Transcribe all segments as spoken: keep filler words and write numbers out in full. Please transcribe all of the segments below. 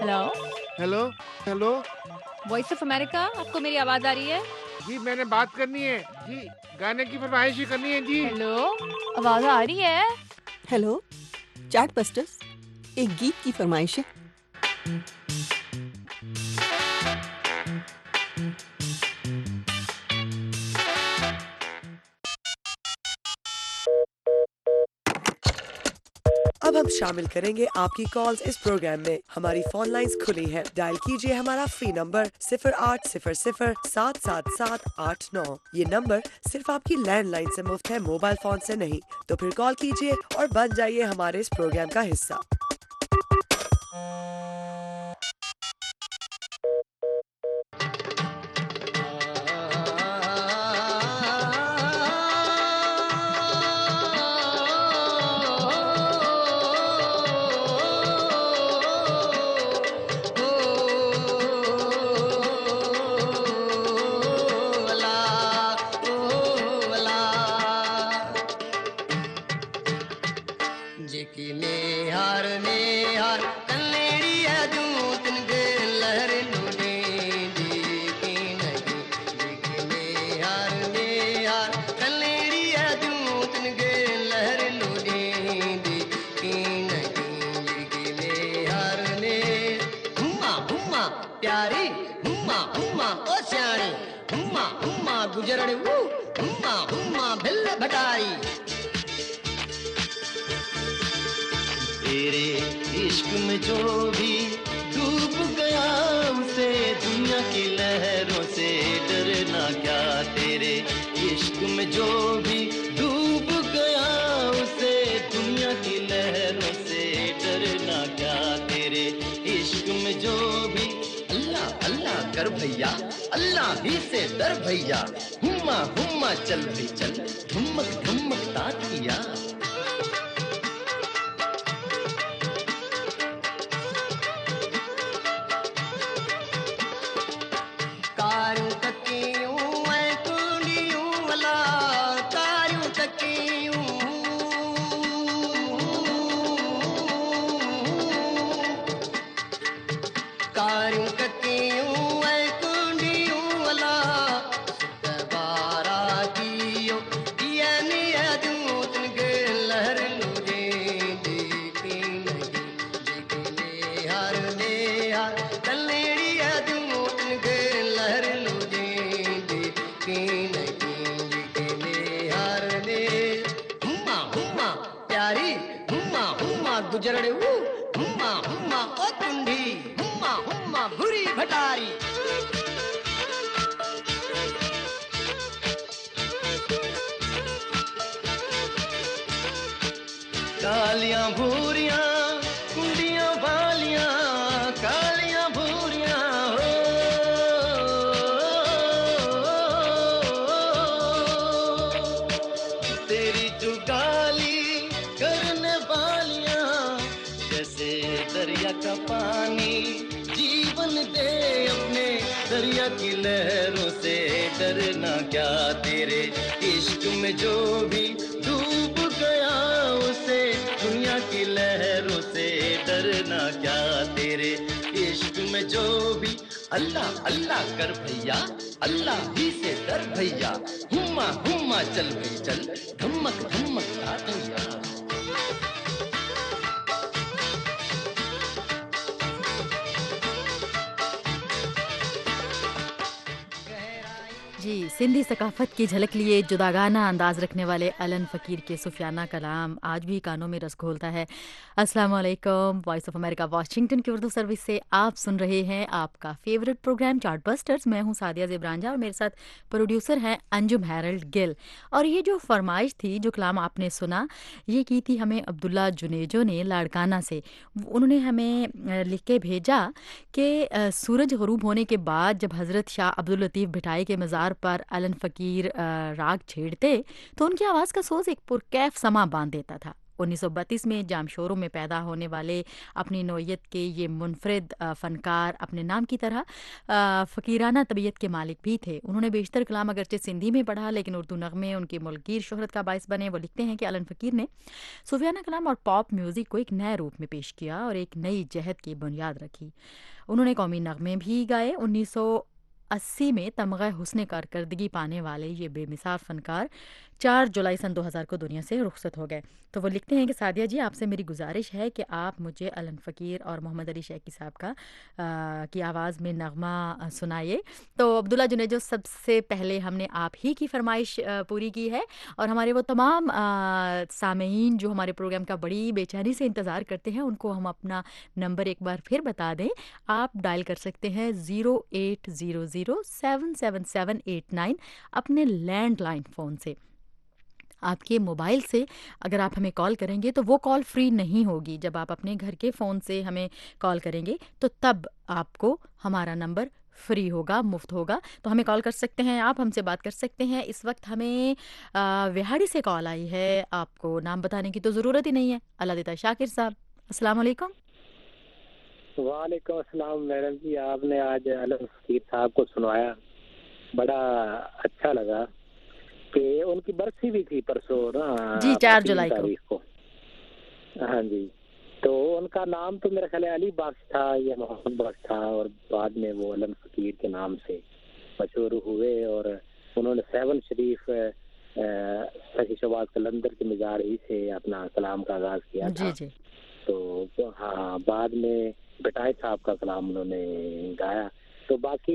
Hello. Hello hello voice of America, आपको मेरी आवाज आ रही है? जी, मैंने बात करनी है जी, गाने की फरमाइश ही करनी है जी। हेलो, आवाज आ रही है? हेलो, चैट बस्टर्स, एक गीत की फरमाइश है। अब हम शामिल करेंगे आपकी कॉल्स इस प्रोग्राम में। हमारी फोन लाइंस खुली हैं। डायल कीजिए हमारा फ्री नंबर सिफर आठ सिफर सिफर सात सात सात आठ नौ। ये नंबर सिर्फ आपकी लैंडलाइन से मुफ्त है, मोबाइल फोन से नहीं। तो फिर कॉल कीजिए और बन जाइए हमारे इस प्रोग्राम का हिस्सा। प्यारी हुम्मा हुम्मा ओ श्याणी हुम्मा हुम्मा गुजरड़े वो हुम्मा हुम्मा भिल्ल भटारी। तेरे इश्क में जो भी डूब गया उसे दुनिया की लहरों से डरना क्या। तेरे इश्क में जो भी डूब गया उसे दुनिया की लहरों से डरना क्या। तेरे इश्क में जो भी अल्लाह अल्लाह कर भैया, अल्लाह ही से डर भैया। हुम्मा हुम्मा चल भी चल, धुमक धुमक तातिया। गुजरड़े वो हुम्मा हुम्मा ओ कुंडी हुम्मा हुम्मा भूरी भटारी। कालियां भूरियां कुंडियां वालियां कालियां भूरियां हो। तेरी जुगाली करने वालियां जैसे दरिया का पानी जीवन दे अपने दरिया की लहरों से डरना क्या। तेरे इश्क में जो भी डूब गया उसे दुनिया की लहरों से डरना क्या। तेरे इश्क में जो भी अल्लाह अल्लाह कर भैया, अल्लाह ही से डर भैया। हुम्मा हुम्मा चल भई चल, धमक धमक तातिया। जी, सिंधी सकाफत की झलक लिए जुदागाना अंदाज रखने वाले अलन फ़कीर के सुफियाना कलाम आज भी कानों में रस घोलता है। अस्सलाम वालेकुम, वॉइस ऑफ अमेरिका वाशिंगटन की उर्दू सर्विस से आप सुन रहे हैं आपका फेवरेट प्रोग्राम चार्ट बस्टर्स। मैं हूं सादिया ज़ेबरांजा और मेरे साथ प्रोड्यूसर हैं अंजुम हैरल्ड गिल। और ये जो फरमाइश थी, जो कलाम आपने सुना, ये की थी हमें अब्दुल्ला जुनेजो ने लाड़काना से। उन्होंने हमें लिख के भेजा कि सूरज ग़रूब होने के बाद जब हज़रत शाह अब्दुल लतीफ़ भिटाई के मज़ार पर अलन फ़कीर राग छेड़ते तो उनकी आवाज़ का सोज एक पुरकैफ समा बांध देता था। उन्नीस सौ बत्तीस में जामशोरों में पैदा होने वाले अपनी नौइयत के ये मुनफरिद फ़नकार अपने नाम की तरह फ़कीराना तबीयत के मालिक भी थे। उन्होंने बेशतर कलाम अगरचे सिंधी में पढ़ा, लेकिन उर्दू नगमे उनकी मुल्कगीर शोहरत का बायस बने। वो लिखते हैं कि अलन फ़कीर ने सूफियाना कलाम और पॉप म्यूज़िक को एक नए रूप में पेश किया और एक नई जहद की बुनियाद रखी। उन्होंने कौमी नगमे भी गाए। उन्नीस सौ अस्सी में तमग़ा हुस्न कारकर्दगी पाने वाले ये बेमिसाल फ़नकार चार जुलाई सन दो हज़ार को दुनिया से रुखसत हो गए। तो वो लिखते हैं कि सादिया जी, आपसे मेरी गुजारिश है कि आप मुझे अलन फ़कीर और मोहम्मद अली शैकी साहब का आ, की आवाज़ में नगमा सुनाइए। तो अब्दुल्ला जुनेजो, सबसे पहले हमने आप ही की फरमाइश पूरी की है और हमारे वो तमाम सामीन जो हमारे प्रोग्राम का बड़ी बेचैनी से इंतज़ार करते हैं, उनको हम अपना नंबर एक बार फिर बता दें। आप डायल कर सकते हैं zero eight zero zero seven seven seven eight nine अपने लैंडलाइन फ़ोन से। आपके मोबाइल से अगर आप हमें कॉल करेंगे तो वो कॉल फ्री नहीं होगी। जब आप अपने घर के फ़ोन से हमें कॉल करेंगे तो तब आपको हमारा नंबर फ्री होगा, मुफ्त होगा। तो हमें कॉल कर सकते हैं, आप हमसे बात कर सकते हैं। इस वक्त हमें विहाड़ी से कॉल आई है, आपको नाम बताने की तो ज़रूरत ही नहीं है। अल्लाह देता शाकिर साहब, अस्सलाम वालेकुम। वालेकुम अस्सलाम मैडम जी, आपने आज अलन फ़कीर साहब को सुनवाया, बड़ा अच्छा लगा कि उनकी बरसी भी थी परसों ना जी, चार जुलाई को। हाँ जी, तो उनका नाम तो मेरा ख्याल अली बख्श था या मोहम्मद बख्श था और बाद में वो अलन फ़कीर के नाम से मशहूर हुए और उन्होंने सेवन शरीफ सखी शबाज कलंदर के मिजाज ही से अपना कलाम का आगाज किया था। जी जी। तो हाँ, बाद में बटाई साहब का कलाम उन्होंने गाया। तो बाकी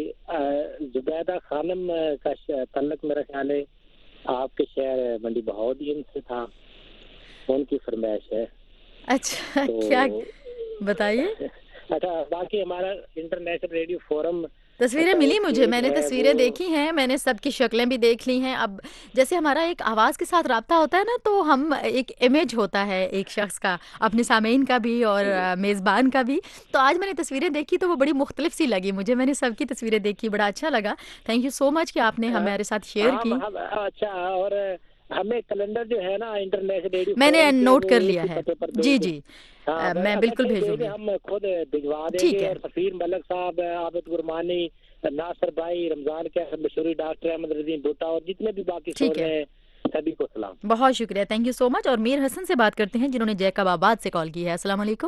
जुबैदा खानम का तल्लक मेरा ख्याल है आपके शहर मंडी बहाउद्दीन से था, उनकी फरमाइश है। अच्छा, तो क्या बताइए। अच्छा, बाकी हमारा इंटरनेशनल रेडियो फोरम तस्वीरें मिली मुझे, मैंने तस्वीरें देखी हैं, मैंने सबकी शक्लें भी देख ली हैं। अब जैसे हमारा एक आवाज़ के साथ रब्ता होता है ना, तो हम एक इमेज होता है एक शख्स का, अपने सामीन का भी और मेज़बान का भी। तो आज मैंने तस्वीरें देखी तो वो बड़ी मुख्तलिफ सी लगी मुझे। मैंने सबकी तस्वीरें देखी, बड़ा अच्छा लगा। थैंक यू सो मच कि आपने हमारे साथ शेयर की। अच्छा, और हमें कैलेंडर जो है ना इंटरनेशनल रेडियो मैंने नोट कर लिया है। जी जी, हाँ, मैं बिल्कुल भेजूंगी। हम खुद भिजवा देंगे। और सफीर मलक साहब, आबिद गुरमानी, नासिर भाई, रमजान के मशहूरी डॉक्टर अहमद रजीन भुट्टा और जितने भी बाकी ठीक है, सभी को सलाम। बहुत शुक्रिया, थैंक यू सो मच। और मीर हसन से बात करते हैं जिन्होंने जैकबाबाद से कॉल की है। अस्सलाम वालेकुम।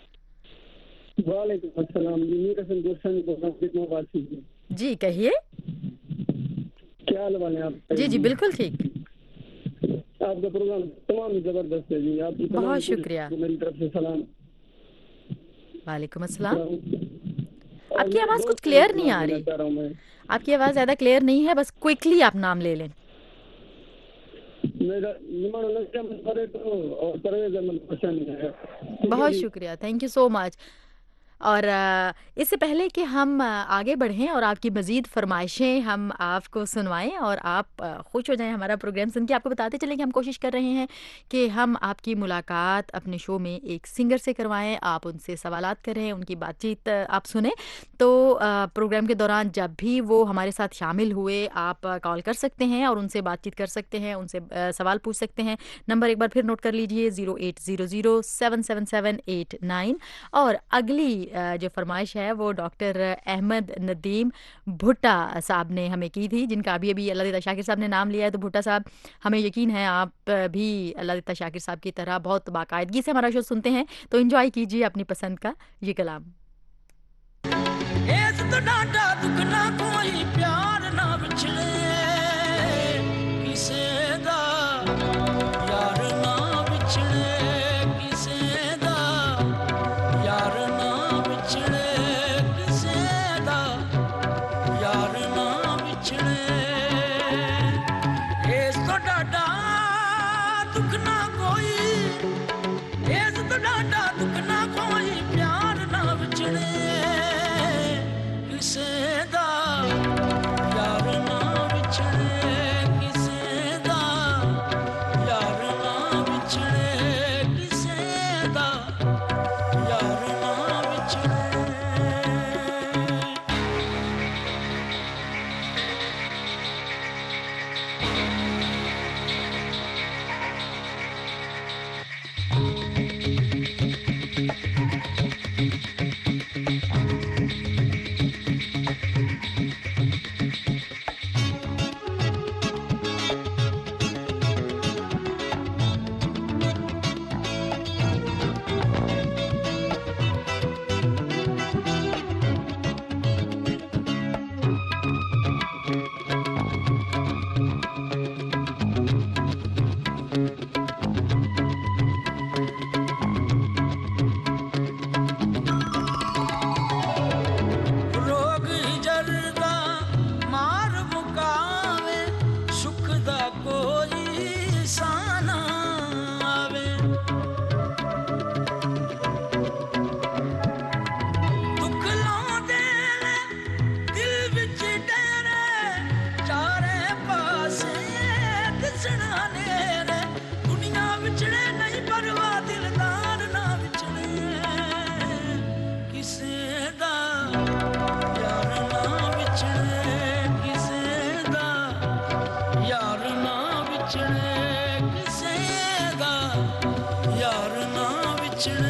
वालेकुम अस्सलाम। मीर हसन गुलशन बोल। जी कहिए, क्या हाल है आप? जी जी बिल्कुल ठीक। आपका प्रोग्राम तमाम जबरदस्त है जी, आपकी बहुत शुक्रिया, मेरी तरफ से सलाम। वालेकुम अस्सलाम। आपकी आवाज़ कुछ क्लियर नहीं आ रही, आपकी आवाज़ ज़्यादा क्लियर नहीं है, बस क्विकली आप नाम ले लें। मेरा बहुत शुक्रिया, थैंक यू सो मच। और इससे पहले कि हम आगे बढ़ें और आपकी मज़ीद फरमाइशें हम आपको सुनवाएं और आप खुश हो जाएं हमारा प्रोग्राम सुन के, आपको बताते चलें कि हम कोशिश कर रहे हैं कि हम आपकी मुलाकात अपने शो में एक सिंगर से करवाएं। आप उनसे सवालात करें, उनकी बातचीत आप सुने। तो प्रोग्राम के दौरान जब भी वो हमारे साथ शामिल हुए, आप कॉल कर सकते हैं और उनसे बातचीत कर सकते हैं, उनसे सवाल पूछ सकते हैं। नंबर एक बार फिर नोट कर लीजिए, zero eight zero zero seven seven seven eight nine. और अगली जो फरमाइश है वो डॉक्टर अहमद नदीम भुट्टा साहब ने हमें की थी, जिनका अभी अभी अल्लाह देता शाकिर साहब ने नाम लिया है। तो भुट्टा साहब, हमें यकीन है आप भी अल्लाह देता शाकिर साहब की तरह बहुत बाकायदगी से हमारा शो सुनते हैं, तो एंजॉय कीजिए अपनी पसंद का ये कलाम। say विछड़े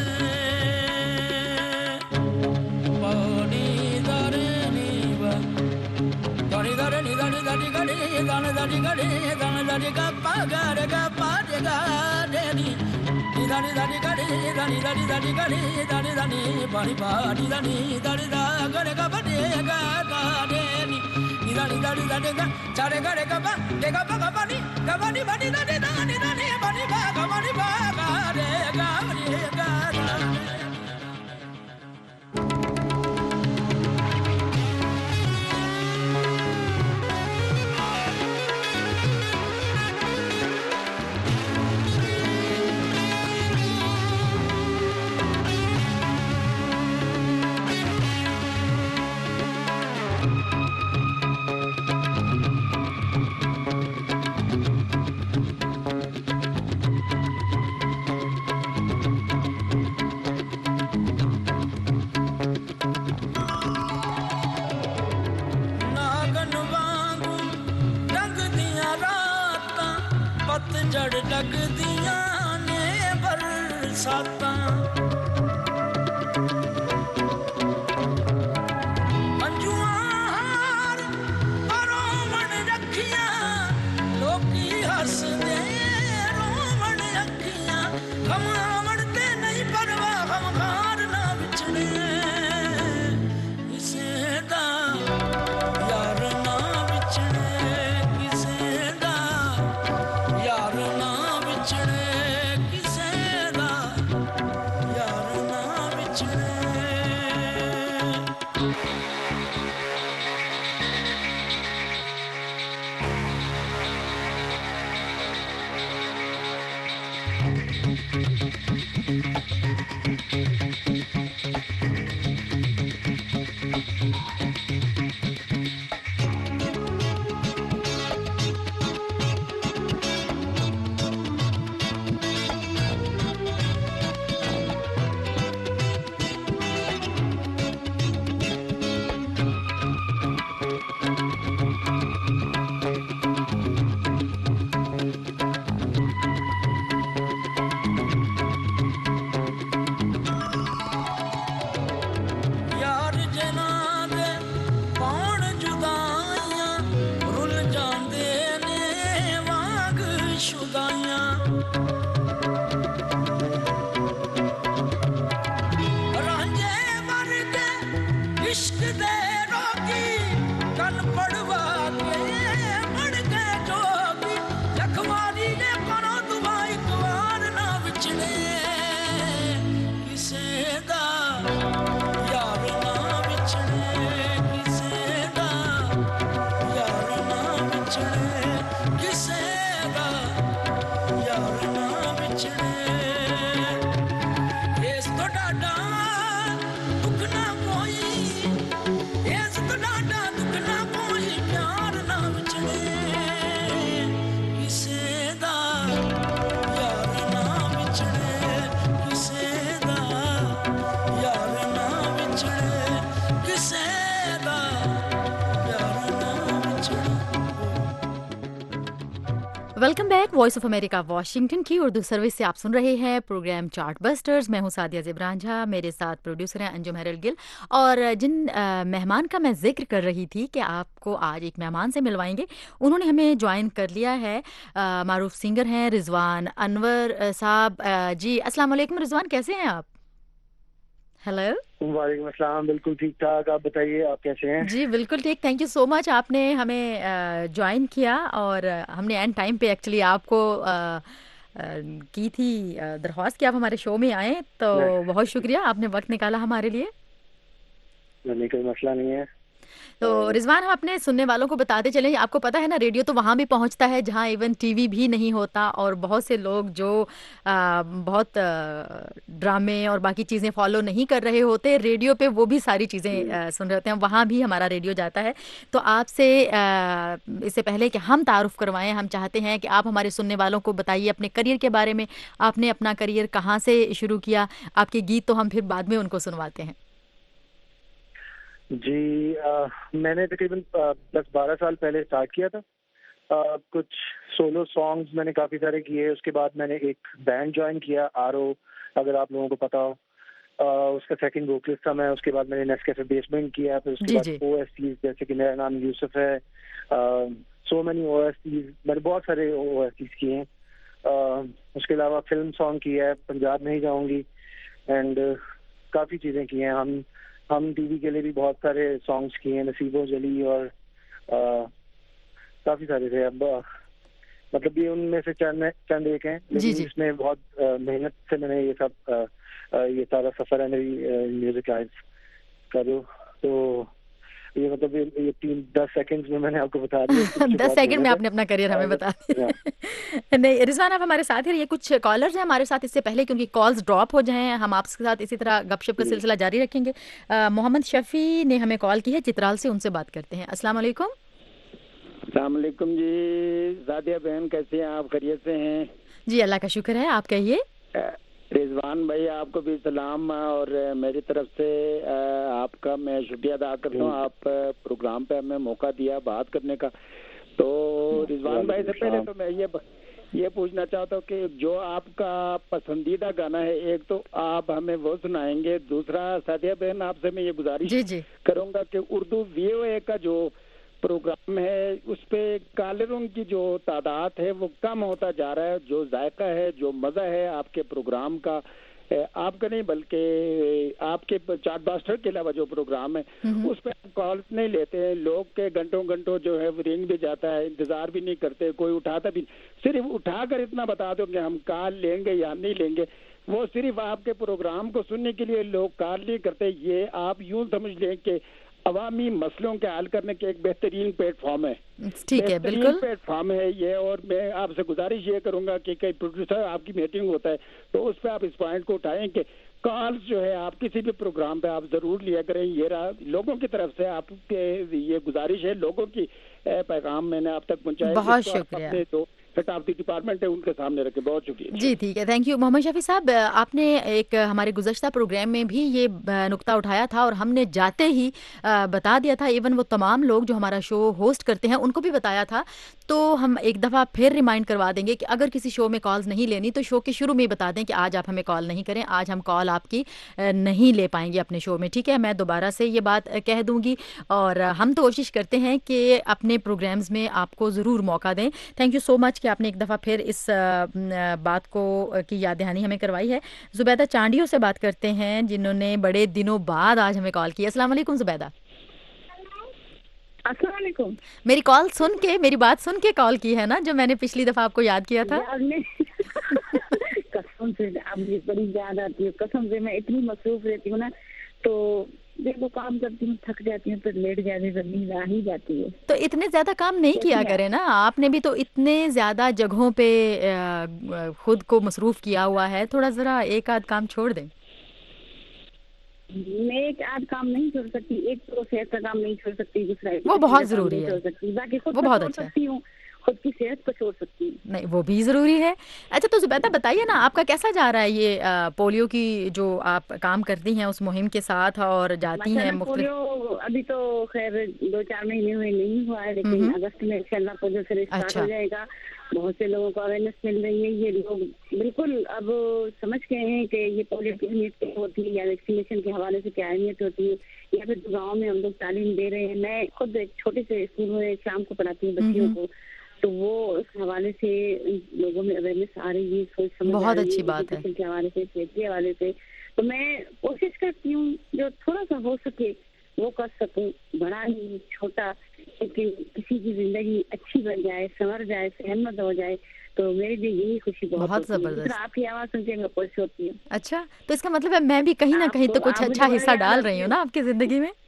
पानी दारे नीवा दानी दारे नी दानी दानी गड़ी दानी दानी गड़ी दानी दानी का पागारे का पारे का देनी दानी दानी गड़ी दानी दानी दानी गड़ी दानी दानी पानी पानी दानी दानी दा गड़े का बड़े का देनी दानी दानी दानी का चारे गड़े का बा दे का बा पानी का पानी पानी दानी दानी दानी पानी बा का पानी बा का रे का रे का जड़ लगदियां ने बरसातां अंजुआर रोवण रखियां लोकी हसदे रोवण अखियां खमावण ते नहीं परवाह खमखार ना विछड़े इसे दा यार ना विछड़े किसे दा यार ना विछड़े किसे दा यार ना विछड़े यार जना दे कौन जुदाइयां रुल जांदे ने वांग शुदाइयां रांझे वर्गे इश्क दे रोगी कन पड़वा के मड़ के जोगी लखवारी ने करो दुआ एक बार ना विछड़े किसे दा यार ना विछड़े किसे दा यार ना विछड़े किसे दा यार ना विछड़े इस तो डाडा दुख ना कोई इस तो डाडा दुख ना कोई प्यार ना विछड़े किसे दा यार ना विछड़े किसे दा यार ना विछड़े किसे दा यार ना विछड़े welcome back voice of America Washington की उर्दू सर्विस से आप सुन रहे हैं प्रोग्राम चार्ट बस्टर्स। मैं हूं सादिया ज़िब्रान झा, मेरे साथ प्रोड्यूसर हैं अंजुम हैरल गिल। और जिन अ, मेहमान का मैं जिक्र कर रही थी कि आपको आज एक मेहमान से मिलवाएंगे, उन्होंने हमें ज्वाइन कर लिया है। अ, मारूफ सिंगर हैं रिजवान अनवर अ, साहब। अ, जी अस्सलाम वालेकुम रिजवान, कैसे हैं आप? हेलो वालेकुम अस्सलाम, बिल्कुल ठीक ठाक। आप बताइए, आप कैसे हैं? जी बिल्कुल ठीक, थैंक यू सो मच। आपने हमें ज्वाइन किया और अ, हमने एंड टाइम पे एक्चुअली आपको अ, अ, की थी अ, दरख्वास्त कि आप हमारे शो में आए, तो बहुत शुक्रिया आपने वक्त निकाला हमारे लिए। नहीं, कोई मसला नहीं है। तो रिजवान, हम अपने सुनने वालों को बताते चलें, आपको पता है ना रेडियो तो वहाँ भी पहुँचता है जहाँ इवन टीवी भी नहीं होता, और बहुत से लोग जो आ, बहुत आ, ड्रामे और बाकी चीज़ें फॉलो नहीं कर रहे होते, रेडियो पे वो भी सारी चीज़ें आ, सुन रहे होते हैं, वहाँ भी हमारा रेडियो जाता है। तो आपसे आ, इससे पहले कि हम तारुफ करवाएं, हम चाहते हैं कि आप हमारे सुनने वालों को बताइए अपने करियर के बारे में। आपने अपना करियर कहाँ से शुरू किया? आपके गीत तो हम फिर बाद में उनको सुनवाते हैं। जी, आ, मैंने तकरीबन दस बारह साल पहले स्टार्ट किया था। आ, कुछ सोलो सॉन्ग्स मैंने काफ़ी सारे किए। उसके बाद मैंने एक बैंड ज्वाइन किया, आर ओ अगर आप लोगों को पता हो। आ, उसका सेकंड वोकलिस्ट था मैं। उसके बाद मैंने नेस्कैफे बेसमेंट किया, फिर उसके जी, बाद जी। ओएसटीज, जैसे कि मेरा नाम यूसुफ है, सो मेनी ओएसटीज, मैंने बहुत सारे ओएसटीज किए हैं। आ, उसके अलावा फिल्म सॉन्ग किया है, पंजाब नहीं जाऊंगी, एंड काफ़ी चीज़ें की हैं। हम हम टीवी के लिए भी बहुत सारे सॉन्ग्स किए हैं, नसीबो जली और काफ़ी सारे थे। अब आ, मतलब ये उनमें से चंद चंद एक हैं, जी, लेकिन जी। इसमें बहुत आ, मेहनत से मैंने ये सब आ, आ, ये सारा सफ़र है मेरी म्यूजिक लाइफ का। जो तो ये मतलब ये, ये तीन दस सेकंड्स में मैंने आपको बता दिया। इसके पीछे दस बहुत सेकंड में मेहनत है। आपने अपना करियर हमें और- बता या, दिया। नहीं रिजवान, आप हमारे साथ ही रहिए। कुछ कॉलर्स हैं हमारे साथ, इससे पहले क्योंकि कॉल्स ड्रॉप हो जाएं हम आपके साथ इसी तरह गपशप का जी। सिलसिला जारी रखेंगे। अ, मोहम्मद शफी ने हमें कॉल की है चित्राल से, उनसे बात करते हैं। अस्सलाम वालेकुम। अस्सलाम वालेकुम जी। जादिया बहन कैसे हैं आप? खैरियत से हैं? जी अल्लाह का शुक्र है, आप कहिए। अ, रिजवान भाई आपको भी सलाम, और अ, मेरी तरफ से अ, आपका मैं शुक्रिया अदा करता हूँ। आप अ, प्रोग्राम पे हमें मौका दिया बात करने का। तो रिजवान भाई से पहले तो मैं ये ये पूछना चाहता हूँ कि जो आपका पसंदीदा गाना है, एक तो आप हमें वो सुनाएंगे, दूसरा सादिया बहन आपसे मैं ये गुजारिश जी जी करूंगा कि उर्दू वीओए का जो प्रोग्राम है उस पे कॉलरों की जो तादाद है वो कम होता जा रहा है। जो जायका है, जो मजा है आपके प्रोग्राम का, ए, आपका नहीं बल्कि आपके चार्टबास्टर के अलावा जो प्रोग्राम है उस पे आप कॉल नहीं लेते हैं। लोग के घंटों घंटों जो है वो रिंग भी जाता है, इंतजार भी नहीं करते, कोई उठाता भी। सिर्फ उठाकर इतना बता दो कि हम कॉल लेंगे या नहीं लेंगे, वो सिर्फ आपके प्रोग्राम को सुनने के लिए लोग कॉल नहीं करते। ये आप यूं समझ लें कि अवामी मसलों के हल करने के एक बेहतरीन प्लेटफॉर्म है। ठीक है, बिल्कुल प्लेटफॉर्म है ये। और मैं आपसे गुजारिश ये करूंगा कि कई प्रोड्यूसर आपकी मीटिंग होता है तो उस पर आप इस पॉइंट को उठाएं कि कॉल्स जो है आप किसी भी प्रोग्राम पे आप जरूर लिया करें। ये रहा लोगों की तरफ से आपके ये गुजारिश है। लोगों की पैगाम मैंने आप तक पहुंचाया। बहुत शुक्रिया। तो हेड ऑफ द डिपार्टमेंट है उनके सामने रखे। बहुत शुक्रिया जी। ठीक है, थैंक यू मोहम्मद शफी साहब। आपने एक हमारे गुज़श्ता प्रोग्राम में भी ये नुक्ता उठाया था और हमने जाते ही बता दिया था। इवन वो तमाम लोग जो हमारा शो होस्ट करते हैं उनको भी बताया था। तो हम एक दफ़ा फिर रिमाइंड करवा देंगे कि अगर किसी शो में कॉल्स नहीं लेनी तो शो के शुरू में ही बता दें कि आज आप हमें कॉल नहीं करें, आज हम कॉल आपकी नहीं ले पाएंगे अपने शो में। ठीक है, मैं दोबारा से ये बात कह दूंगी और हम तो कोशिश करते हैं कि अपने प्रोग्राम्स में आपको ज़रूर मौका दें। थैंक यू सो मच कि आपने एक दफ़ा फिर इस बात को की याद दहानी हमें करवाई है। जुबैदा चांडियों से बात करते हैं जिन्होंने बड़े दिनों बाद आज हमें कॉल की। अस्सलाम वालेकुम जुबैदा। अस्सलाम वालेकुम। मेरी कॉल सुन के, मेरी बात सुन के कॉल की है ना, जो मैंने पिछली दफा आपको याद किया था? कसम से अब मुझे बड़ी याद आती है। कसम से मैं इतनी मसरूफ रहती हूँ ना, तो देखो काम करती हूँ, थक जाती हूँ, फिर लेट जाती हूँ, नींद आ ही जाती है। तो इतने ज्यादा काम नहीं किया करे ना, आपने भी तो इतने ज्यादा जगहों पे खुद को मसरूफ किया हुआ है, थोड़ा जरा एक आध काम छोड़ दें। मैं एक आध काम नहीं छोड़ सकती, एक तो सेहत का काम नहीं छोड़ सकती, दूसरा वो बहुत जरूरी है, बाकी खुद वो बहुत अच्छा है। खुद की सेहत को छोड़ सकती हूँ नहीं, वो भी जरूरी है। अच्छा तो जुबैदा बताइए ना, आपका कैसा जा रहा है ये आ, पोलियो की जो आप काम करती हैं उस मुहिम के साथ और जाती हैं पोलियो? अभी तो खैर दो चार महीने हुए नहीं हुआ है, लेकिन अगस्त में इंशाल्लाह पोलियो से स्टार्ट हो जाएगा। बहुत से लोगों को अवेयरनेस मिल रही है। ये लोग बिल्कुल अब समझ गए हैं कि ये पोलियो की अहमियत क्या होती है, या वैक्सीनेशन के हवाले से क्या अहमियत होती है, या फिर गाँव में हम लोग तालीम दे रहे हैं। मैं खुद एक छोटे से स्कूल में शाम को पढ़ाती हूँ बच्चियों को, तो वो उस हवाले से लोगों में अवेयरनेस आ रही है, सोच समझ बहुत अच्छी बात है के हवाले से, सेहत के हवाले से। तो मैं कोशिश करती हूँ जो थोड़ा सा हो सके वो कर सकूं, बड़ा ही छोटा, लेकिन किसी की जिंदगी अच्छी बन जाए, संवर जाए, सेहतमंद हो जाए, तो मेरे लिए यही खुशी बहुत, बहुत जबरदस्त। आपकी आवाज सुनते मैं खुश होती हूँ। अच्छा, तो इसका मतलब है मैं भी कहीं ना कहीं तो कुछ अच्छा हिस्सा डाल रही हूँ ना आपकी जिंदगी में।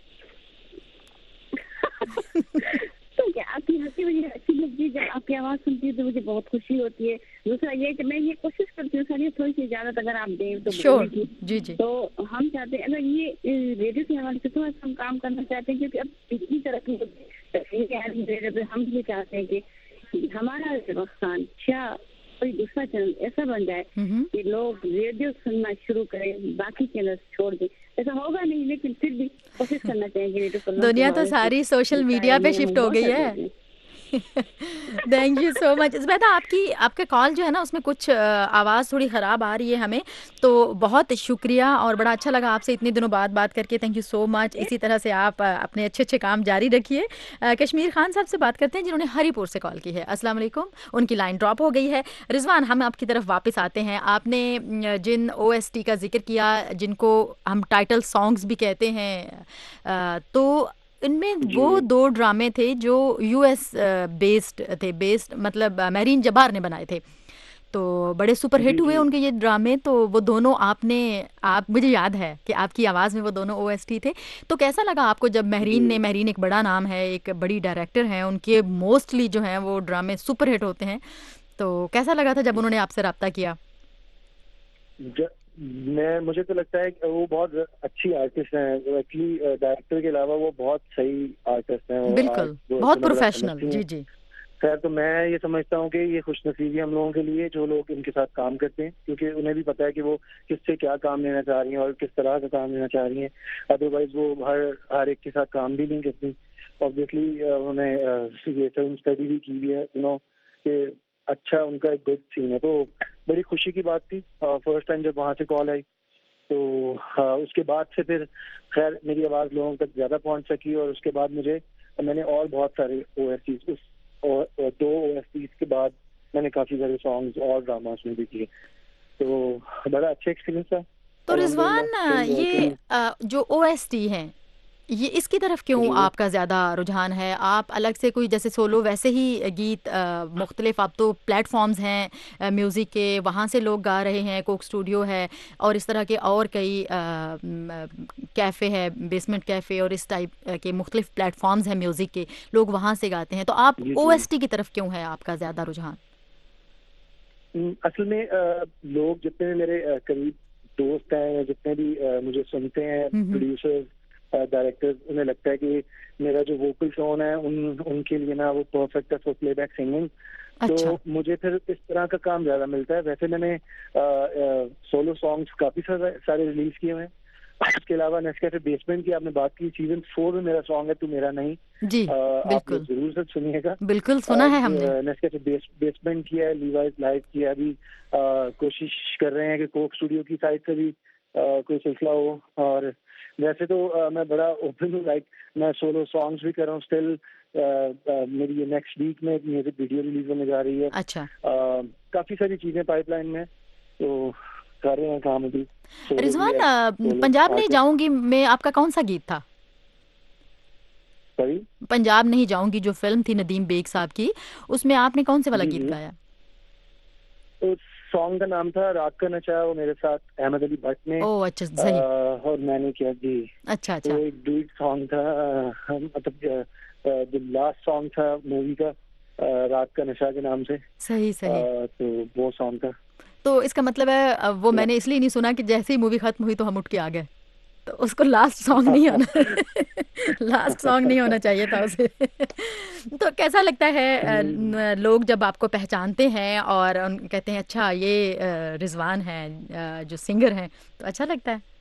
तो क्या आपकी हंसी मुझे अच्छी लगती है, जब आपकी आवाज सुनती है तो मुझे बहुत खुशी होती है। दूसरा ये कि मैं ये कोशिश करती हूँ सारी थोड़ी सी इजाजत अगर आप दें तो श्योर जी जी। तो हम चाहते हैं अगर ये रेडियो के हवाले से थोड़ा सा हम काम करना चाहते हैं, क्योंकि अब इतनी तरक्की रेडियो पे हम ये चाहते हैं कि हमारा वक्सान या कोई दूसरा चैनल ऐसा बन जाए कि लोग रेडियो सुनना शुरू करें, बाकी चैनल छोड़ दें। ऐसा होगा नहीं, लेकिन फिर भी कोशिश करना चाहिए रेडियो सुनना। दुनिया तो सारी सोशल मीडिया पे शिफ्ट हो गई है। Thank you so much. Zubaida, आपकी आपका कॉल जो है ना उसमें कुछ अ, आवाज़ थोड़ी ख़राब आ रही है हमें, तो बहुत शुक्रिया और बड़ा अच्छा लगा आपसे इतने दिनों बाद बात करके। Thank you so much. इसी तरह से आप अ, अपने अच्छे अच्छे काम जारी रखिए। अ, कश्मीर खान साहब से बात करते हैं जिन्होंने हरीपुर से कॉल की है। अस्सलाम वालेकुम। उनकी लाइन ड्रॉप हो गई है। रिजवान, हम आपकी तरफ वापस आते हैं। आपने अ, जिन ओ एस टी का जिक्र किया, जिनको हम टाइटल सॉन्ग्स भी कहते हैं, अ, तो इनमें वो दो ड्रामे थे जो यूएस बेस्ड थे, बेस्ड मतलब अ, महरीन जब्बार ने बनाए थे, तो बड़े सुपर हिट हुए उनके ये ड्रामे। तो वो दोनों आपने आप मुझे याद है कि आपकी आवाज़ में वो दोनों ओएसटी थे। तो कैसा लगा आपको जब महरीन ने, महरीन एक बड़ा नाम है, एक बड़ी डायरेक्टर हैं, उनके मोस्टली जो हैं वो ड्रामे सुपर हिट होते हैं, तो कैसा लगा था जब उन्होंने आपसे रब्ता किया? ज, मैं मुझे तो लगता है कि वो बहुत अच्छी आर्टिस्ट हैं। एक्चुअली डायरेक्टर के अलावा वो बहुत सही आर्टिस्ट हैं। बिल्कुल, बहुत प्रोफेशनल। जी जी। खैर, तो मैं ये समझता हूँ कि ये खुशनसीबी हम लोगों के लिए जो लोग इनके साथ काम करते हैं, क्योंकि उन्हें भी पता है कि वो किससे क्या काम लेना चाह रही हैं और किस तरह का काम लेना चाह रही हैं। अदरवाइज वो हर हर एक के साथ काम भी नहीं करती। ऑब्वियसली उन्हें ये फिल्म स्टडी भी की हुई है, यू नो, कि अच्छा उनका एक गुड सीन है। तो बड़ी खुशी की बात थी फर्स्ट टाइम जब वहाँ से कॉल आई। तो हाँ, उसके बाद से फिर खैर मेरी आवाज़ लोगों तक ज़्यादा पहुँच सकी, और उसके बाद मुझे मैंने और बहुत सारे ओ एस टी उस और दो ओएसटीज के बाद मैंने काफी सारे सॉन्ग्स और ड्रामास में भी किए, तो बड़ा अच्छा एक्सपीरियंस था। तो रिजवान, ये अ, जो ओएसटी हैं, ये इसकी तरफ क्यों आपका ज़्यादा रुझान है? आप अलग से कोई जैसे सोलो वैसे ही गीत, मुख्तलिफ अब तो प्लेटफॉर्म्स हैं म्यूज़िक के, वहाँ से लोग गा रहे हैं, कोक स्टूडियो है और इस तरह के और कई कैफ़े है, बेसमेंट कैफ़े और इस टाइप के मुख्तलिफ प्लेटफॉर्म्स हैं म्यूज़िक के, लोग वहाँ से गाते हैं। तो आप ओएसटी की तरफ क्यों है आपका ज़्यादा रुझान? असल में आ, लोग जितने भी मेरे करीब दोस्त हैं, जितने भी आ, मुझे सुनते हैं, प्रोड्यूसर्स, डायरेक्टर्स, उन्हें लगता है कि मेरा जो वोकल टोन है उन उनके लिए ना वो परफेक्ट है फॉर प्लेबैक सिंगिंग। अच्छा। तो मुझे फिर इस तरह का काम ज्यादा मिलता है। वैसे मैंने सोलो सॉन्ग्स काफी सारे सारे रिलीज किए हुए हैं। इसके अलावा नेस्कैफे बेसमेंट की आपने बात की, सीजन फोर में मेरा सॉन्ग है तू मेरा नहीं। जी आ, बिल्कुल, आप जरूर से सुनिएगा। बिल्कुल सुना है हमने। नेस्कैफे बेस, बेसमेंट किया है, लीवाइज लाइव किया। अभी आ, कोशिश कर रहे हैं कि कोक स्टूडियो की साइड से भी आ, कोई सिलसिला हो। और वैसे तो आ, मैं बड़ा ओपन हूँ, लाइक मैं सोलो सॉन्ग्स भी कर रहा हूँ स्टिल। मेरी ये नेक्स्ट वीक में म्यूजिक वीडियो रिलीज होने जा रही है। अच्छा। आ, काफी सारी चीजें पाइपलाइन में, तो कर रहे हैं काम अभी। रिजवान, पंजाब नहीं जाऊंगी मैं आपका कौन सा गीत था? सही, पंजाब नहीं जाऊंगी जो फिल्म थी नदीम बेग साहब की, उसमें आपने कौन से वाला गीत गाया? उस सॉन्ग का नाम था रात का नशा, वो मेरे साथ अहमद अली भट्ट ने ओह अच्छा, सही। और मैंने किया जी। अच्छा अच्छा। तो एक डुएट सॉन्ग था, मतलब जो लास्ट सॉन्ग था मूवी का, रात का नशा के नाम से। सही सही। तो वो सॉन्ग था। तो इसका मतलब है वो मैंने इसलिए नहीं सुना कि जैसे ही मूवी खत्म हुई तो हम उठ के आ गए, तो उसको लास्ट सॉन्ग नहीं होना लास्ट सॉन्ग नहीं होना चाहिए था उसे। तो कैसा लगता है लोग जब आपको पहचानते हैं और कहते हैं अच्छा ये रिजवान है जो सिंगर हैं, तो अच्छा लगता है?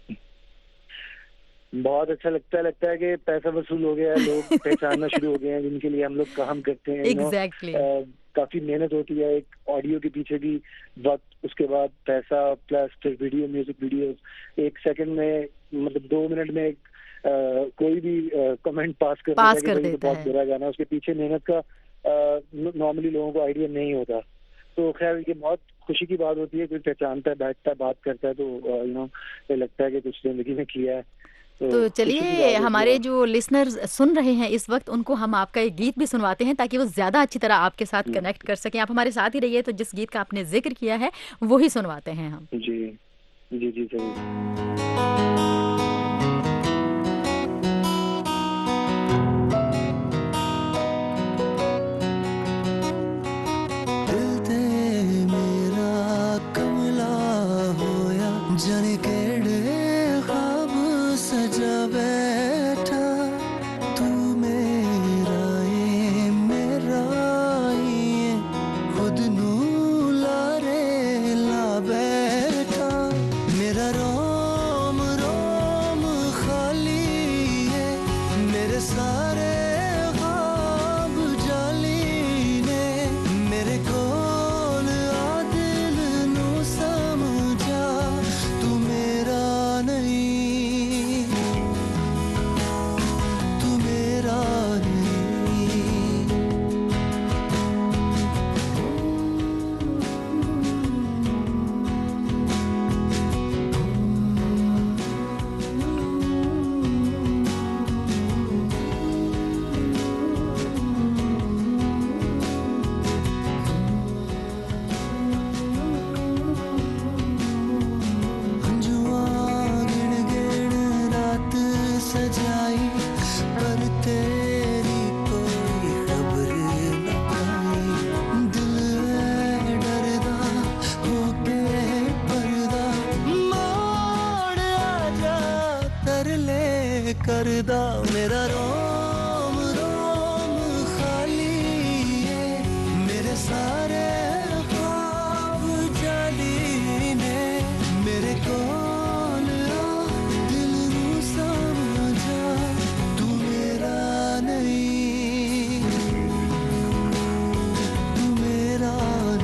बहुत अच्छा लगता है। लगता है कि पैसा वसूल हो गया है, लोग पहचानना शुरू हो गए हैं जिनके लिए हम लोग काम करते हैं। एग्जैक्टली। काफी मेहनत होती है एक ऑडियो के पीछे भी, वक्त, उसके बाद पैसा, प्लस फिर वीडियो, म्यूजिक वीडियोस। एक सेकंड में, मतलब दो मिनट में एक आ, कोई भी कमेंट पास कर पास देता कर है कि देता बहुत बुरा गाना, उसके पीछे मेहनत का नॉर्मली लोगों को आइडिया नहीं होता। तो खैर ये बहुत खुशी की बात होती है, कोई पहचानता है, बैठता है, बात करता है, तो यू नो ये लगता है कि कुछ जिंदगी में किया है। तो चलिए, हमारे जो लिसनर्स सुन रहे हैं इस वक्त, उनको हम आपका एक गीत भी सुनवाते हैं ताकि वो ज़्यादा अच्छी तरह आपके साथ कनेक्ट कर सकें। आप हमारे साथ ही रहिए। तो जिस गीत का आपने जिक्र किया है वो ही सुनवाते हैं हम। जी जी जी जरूर। सारे ख्वाब जाली करदा मेरा रोम रोम खाली है मेरे सारे ख्वाब जाली ने मेरे कोल आ दिल नू समझा तू मेरा नहीं तू मेरा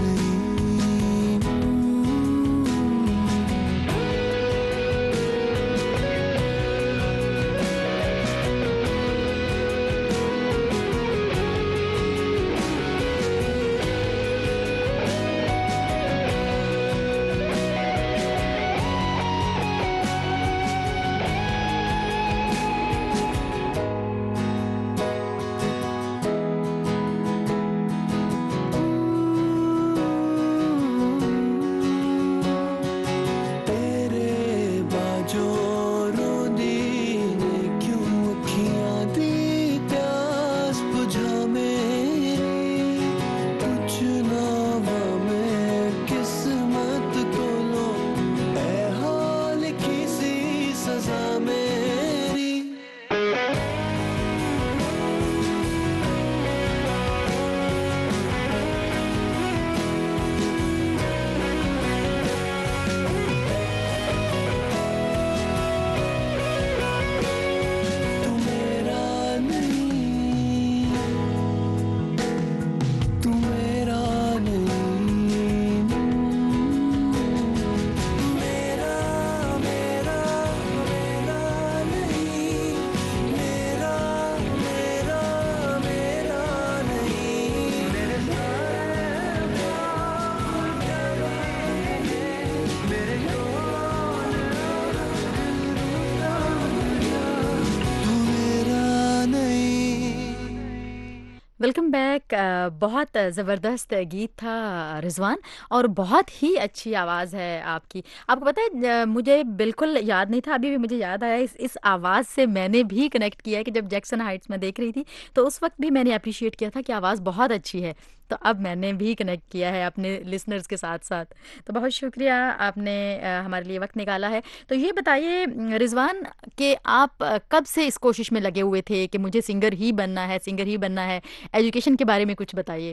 वेलकम बैक। बहुत ज़बरदस्त गीत था रिजवान, और बहुत ही अच्छी आवाज़ है आपकी। आपको पता है, मुझे बिल्कुल याद नहीं था, अभी भी मुझे याद आया। इस इस आवाज़ से मैंने भी कनेक्ट किया है कि जब जैक्सन हाइट्स में देख रही थी तो उस वक्त भी मैंने अप्रिशिएट किया था कि आवाज़ बहुत अच्छी है। तो अब मैंने भी कनेक्ट किया है अपने लिसनर्स के साथ साथ। तो बहुत शुक्रिया, आपने हमारे लिए वक्त निकाला है। तो ये बताइए रिजवान कि आप कब से इस कोशिश में लगे हुए थे कि मुझे सिंगर ही बनना है, सिंगर ही बनना है? एजुकेशन के बारे में कुछ बताइए।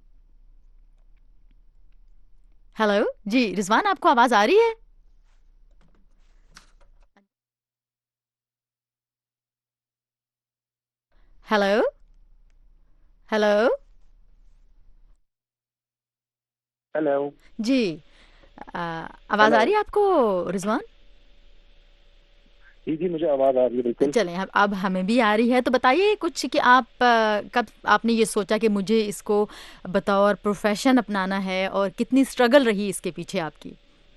हेलो जी रिजवान, आपको आवाज़ आ रही है? हेलो हेलो हेलो जी, आवाज़ आ रही है आपको रिजवान? जी जी मुझे आवाज़ आ रही है बिल्कुल। चलें, अब अब हमें भी आ रही है। तो बताइए कुछ कि आप कब आपने ये सोचा कि मुझे इसको बतौर प्रोफेशन अपनाना है, और कितनी स्ट्रगल रही इसके पीछे आपकी?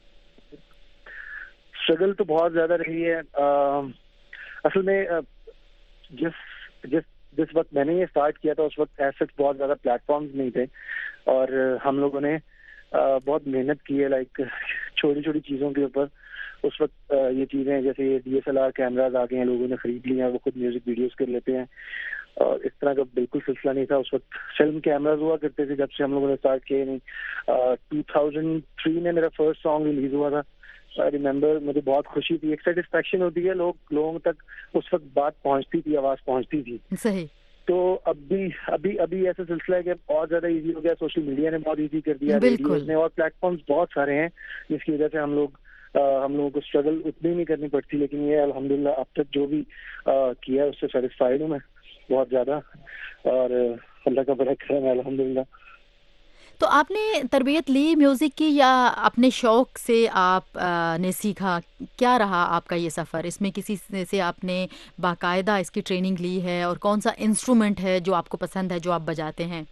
स्ट्रगल तो बहुत ज़्यादा रही है। आ, असल में आ, जिस जिस जिस वक्त मैंने ये स्टार्ट किया था उस वक्त ऐसे बहुत ज़्यादा प्लेटफॉर्म्स नहीं थे, और हम लोगों ने आ, बहुत मेहनत की है लाइक छोटी छोटी चीज़ों के ऊपर। उस वक्त ये चीज़ें जैसे D S L R cameras आ गए हैं, लोगों ने खरीद लिए हैं, वो खुद म्यूजिक वीडियोस कर लेते हैं, और इस तरह का बिल्कुल सिलसिला नहीं था। उस वक्त फिल्म कैमराज हुआ करते थे जब से हम लोगों ने स्टार्ट किए। नहीं, टू थाउजेंड थ्री में मेरा फर्स्ट सॉन्ग रिलीज हुआ था। आई रिमेम्बर, मुझे बहुत खुशी थी, एक सेटिस्फेक्शन होती है, लोग लोगों तक उस वक्त बात पहुंचती थी, आवाज़ पहुंचती थी। सही। तो अभी अभी अभी ऐसा सिलसिला है कि और ज्यादा इजी हो गया, सोशल मीडिया ने बहुत इजी कर दिया, रेडियो ने, और प्लेटफॉर्म्स बहुत सारे हैं जिसकी वजह से हम लोग आ, हम लोगों को स्ट्रगल उतनी नहीं करनी पड़ती। लेकिन ये अल्हम्दुलिल्लाह अब तक जो भी आ, किया है उससे सेटिस्फाइड हूँ मैं बहुत ज्यादा, और अल्लाह का बड़ा करम है अल्हम्दुलिल्लाह। तो आपने तरबियत ली म्यूज़िक की, या अपने शौक़ से आप आ, ने सीखा? क्या रहा आपका ये सफ़र? इसमें किसी से आपने बाकायदा इसकी ट्रेनिंग ली है, और कौन सा इंस्ट्रूमेंट है जो आपको पसंद है, जो आप बजाते हैं?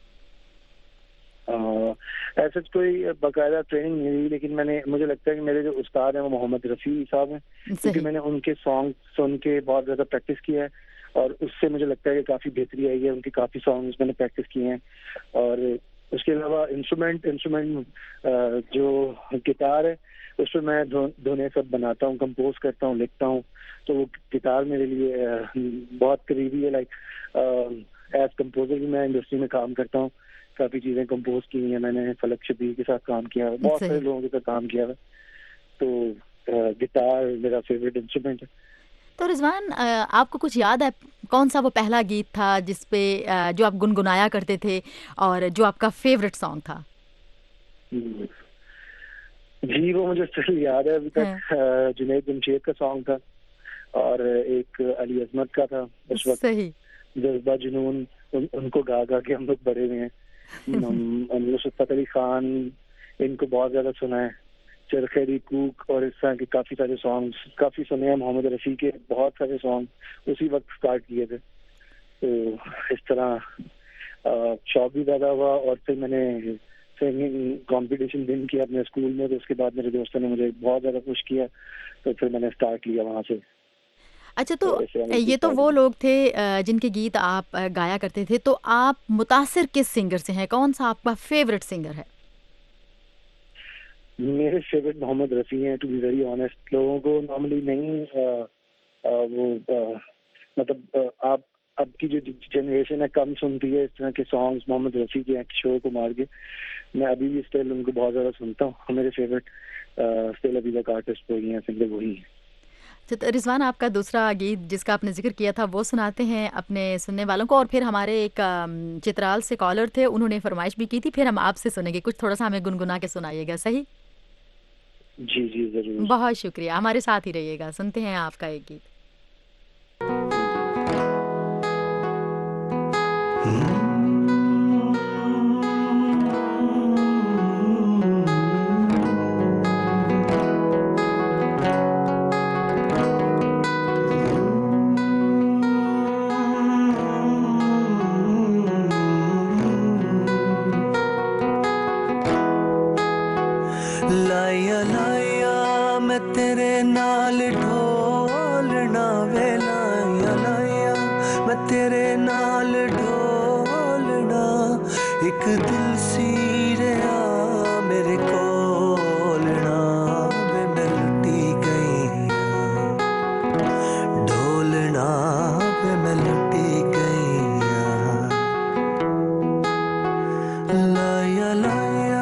ऐसे कोई बाकायदा ट्रेनिंग नहीं हुई, लेकिन मैंने मुझे लगता है कि मेरे जो उस्ताद हैं वो मोहम्मद रफ़ी साहब हैं, क्योंकि मैंने उनके सॉन्ग सुन के बहुत ज़्यादा प्रैक्टिस किया है, और उससे मुझे लगता है कि काफ़ी बेहतरी आई है। उनके काफ़ी सॉन्ग्स मैंने प्रैक्टिस किए हैं। और उसके अलावा इंस्ट्रूमेंट इंस्ट्रूमेंट जो गिटार है उस पर मैं धुनें सब बनाता हूँ, कंपोज करता हूँ, लिखता हूँ। तो वो गिटार मेरे लिए बहुत करीबी है। लाइक एज कंपोजर भी मैं इंडस्ट्री में काम करता हूँ, काफ़ी चीज़ें कंपोज की हैं मैंने, फलक शबीर के साथ काम किया है, बहुत सारे लोगों के साथ काम किया है। तो गिटार मेरा फेवरेट इंस्ट्रूमेंट है। तो रिजवान, अ, आपको कुछ याद है कौन सा वो पहला गीत था जिस पे अ, जो आप गुनगुनाया करते थे और जो आपका फेवरेट सॉन्ग था? जी वो मुझे स्टिल याद है अभी तक। हाँ। जुनैद जमशेद का सॉन्ग था और एक अली अजमत का था उस वक्त। सही। जज्बा जुनून, उन, उनको गा गा के हम लोग बड़े हुए हैं। हम नुसरत अली खान, इनको बहुत ज्यादा सुना है। चरखैरी कूक और इस तरह के काफी सारे सॉन्ग्स काफी सुने हैं। मोहम्मद रफी के बहुत सारे सॉन्ग उसी वक्त स्टार्ट किए थे। तो इस तरह शौक भी ज्यादा हुआ और फिर मैंने सिंगिंग कंपटीशन विन किया अपने स्कूल में। तो उसके बाद मेरे दोस्तों ने मुझे बहुत ज्यादा पुश किया, तो फिर मैंने स्टार्ट किया वहाँ से। अच्छा, तो ये तो वो लोग थे जिनके गीत आप गाया करते थे, तो आप मुतासिर किस सिंगर से हैं? कौन सा आपका फेवरेट सिंगर है? मेरे फेवरेट मोहम्मद रफ़ी हैं, टू बी वेरी ऑनेस्ट। लोगों को नॉर्मली नहीं आ, आ, वो आ, मतलब आ, आप अब की जो जनरेशन है कम सुनती है इस तरह के सॉन्ग्स मोहम्मद रफ़ी के, किशोर कुमार के। मैं अभी भी स्टिल उनको बहुत ज़्यादा सुनता हूँ। मेरे फेवरेट स्टिल अभी तक आर्टिस्ट वही हैं, सिंगर वही हैं। तो रिजवान, आपका दूसरा गीत जिसका आपने जिक्र किया था वो सुनाते हैं अपने सुनने वालों को। और फिर हमारे एक चित्राल से कॉलर थे, उन्होंने फरमाइश भी की थी, फिर हम आपसे सुनेंगे। कुछ थोड़ा सा हमें गुनगुना के सुनाइएगा, सही? जी जी जरूर। बहुत शुक्रिया, हमारे साथ ही रहिएगा। सुनते हैं आपका एक गीत। लाया लाया मैं तेरे नाल ढोलना वे, लाया लाया मैं तेरे नाल ढोलना। एक दिल सी रहा मेरे कोलना वे, मैं लुटी गई ढोलना वे, मैं लुटी गई लाया लाया।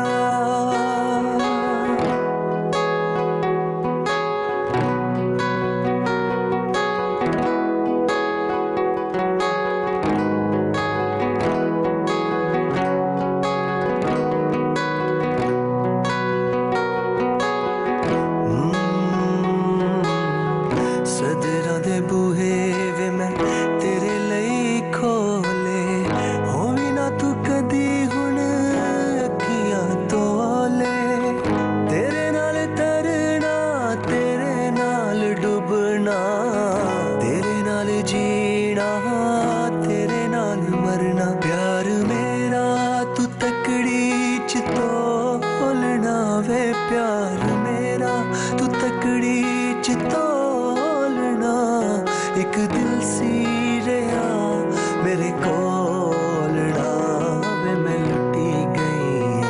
सदरां दे बूहे वे मैं तेरे लई खोले, होवी ना तू कदी हुण अखियां तोले। तेरे नाल तरना तेरे नाल डुबना, तेरे नाल जीना तेरे नाल मरना। प्यार मेरा तू तकड़ी च तोलना वे, प्यार मेरा तू तकड़ी च तोलना। एक दिल सी रहा मेरे कोलना वे, मैं लुटी गई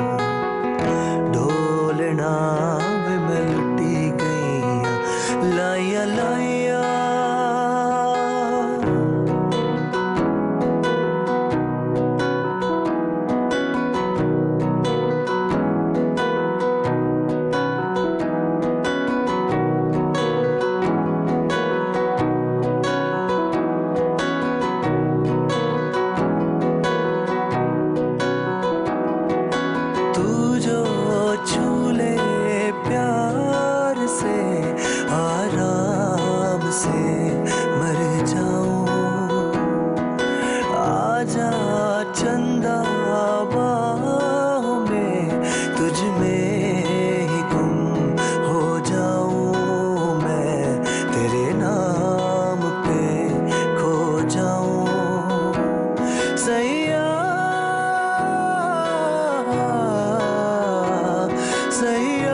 ढोलना वे, मैं लुटी गई लाया लाया। तू जो छू ले प्यार से आराम से मर जाऊं। आजा चंदा बाहों में तुझ में ही गुम हो जाऊं। मैं तेरे नाम पे खो जाऊं। सैया सैया।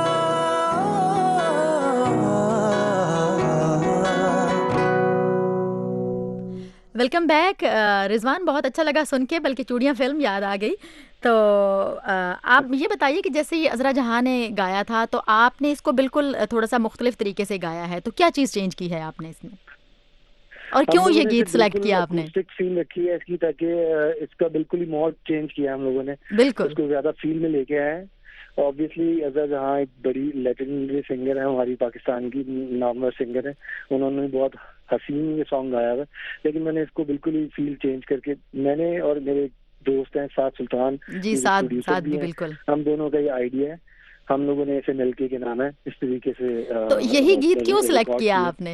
वेलकम बैक रिजवान, बहुत अच्छा लगा सुन के, बल्कि चूड़ियाँ फिल्म याद आ गई। तो अ, आप ये बताइए कि जैसे ये अजरा जहाँ ने गाया था, तो आपने इसको बिल्कुल थोड़ा सा मुख्तलिफ तरीके से गाया है, तो क्या चीज़ चेंज की है आपने इसमें, और क्यों ये गीत सिलेक्ट किया आपने? फील रखी है इसकी, ताकि इसका बिल्कुल ही मोड चेंज किया हम लोगों ने, बिल्कुल उसको ज्यादा फील में लेके आए ऑब्वियसली अजहर जहाँ एक बड़ी लेजेंडरी सिंगर है, हमारी पाकिस्तान की नामवर सिंगर है, उन्होंने बहुत हसीन ये सॉन्ग गाया हुआ, लेकिन मैंने इसको बिल्कुल ही फील चेंज करके, मैंने और मेरे दोस्त हैं साद सुल्तान जी, साद साद भी बिल्कुल, हम दोनों का ये आइडिया है, हम लोगों ने इसे मिलके के नाम है इस तरीके से। तो यही गीत क्यों सिलेक्ट किया आपने?